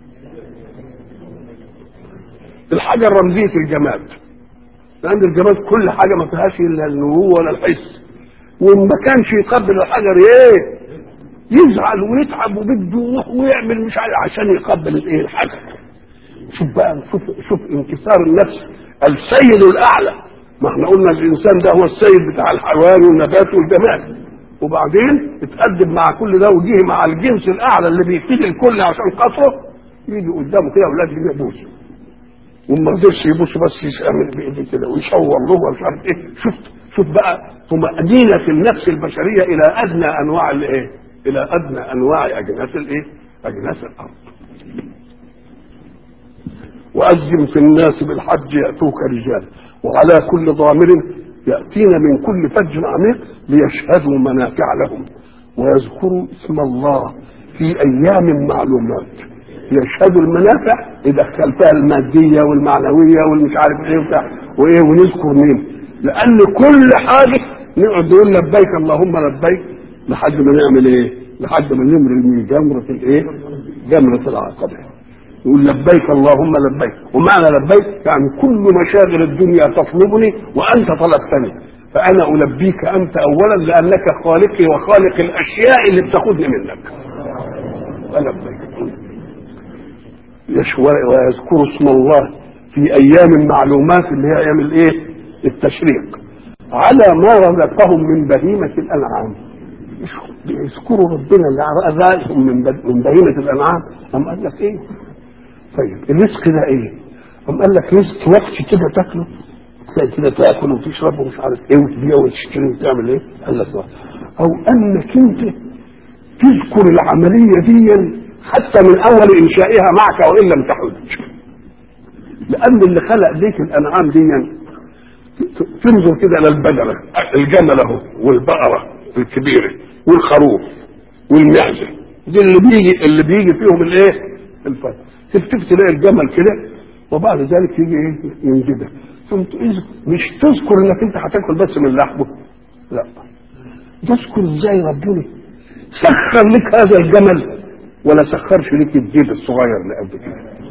الحجر رمزيه الجماد، لان الجماد كل حاجه ما فيهاش الا النمو ولا الحس. وما كانش يقبل الحجر ايه؟ يزعل ويتعب وبده يروح ويعمل مش عارف عشان يقبل الايه؟ الحجر. شوف بقى شوف شوف انكسار النفس. السيد الاعلى، ما احنا قلنا الانسان ده هو السيد بتاع الحيوان والنبات والجماد، وبعدين اتقدم مع كل ده وجيه مع الجنس الاعلى اللي بيفيد الكل عشان خاطره يجي قدامه كده اولاد يبوسوا، وما قدرش يبوسوا بس يعمل بايديه كده ويشور له ومش عارف ايه. شفت شوف بقى طمأنينة في النفس البشريه الى ادنى انواع الايه؟ الى ادنى انواع اجناس الايه؟ اجناس الارض. وأذن في الناس بالحج يأتوك رجال وعلى كل ضامر يأتين من كل فج عميق ليشهدوا منافع لهم ويذكروا اسم الله في أيام معلومات. يشهدوا المنافع يدخل فيها المادية والمعنوية والمش عارف ايه وبتاع وايه، ونذكر مين؟ لأن كل حاجة نقعد نقول لبيك اللهم لبيك لحد ما نعمل ايه؟ لحد ما نمر من جمرة الايه؟ جمرة العقبة. يقول لبيك اللهم لبيك. ومعنى لبيك يعني كل مشاغل الدنيا تطلبني وانت طلبتني، فانا البيك انت اولا لانك خالقي وخالق الاشياء اللي بتاخذني منك. فلبيك. ويذكر اسم الله في ايام معلومات اللي هي ايام الايه؟ التشريق على ما رزقهم من بهيمه الانعام. يذكروا ربنا اللي رزقهم من بهيمه الانعام. أم قال لك ايه؟ طيب الرزق ده ايه؟ قام قال لك رزق وقت كده تاكله تلاقي كده تاكل وتشرب ومش عارف ايه وتبيع وتشتري وتعمل ايه؟ قال لك او انك انت تذكر العمليه دي حتى من اول انشائها معك وان لم تحج. لان اللي خلق ليك الانعام دي تنظر كده الى البدنه، الجمل اهو والبقره الكبيره والخروف والمعزه دي اللي بيجي اللي بيجي فيهم الايه؟ الفرق. تلتفت تلاقي الجمل كده وبعد ذلك يجي ايه؟ ينجدك. ثم مش تذكر انك انت هتاكل بس من لحمه، لا، تذكر ازاي ربنا سخر لك هذا الجمل ولا سخرش لك الديب الصغير اللي قد كده.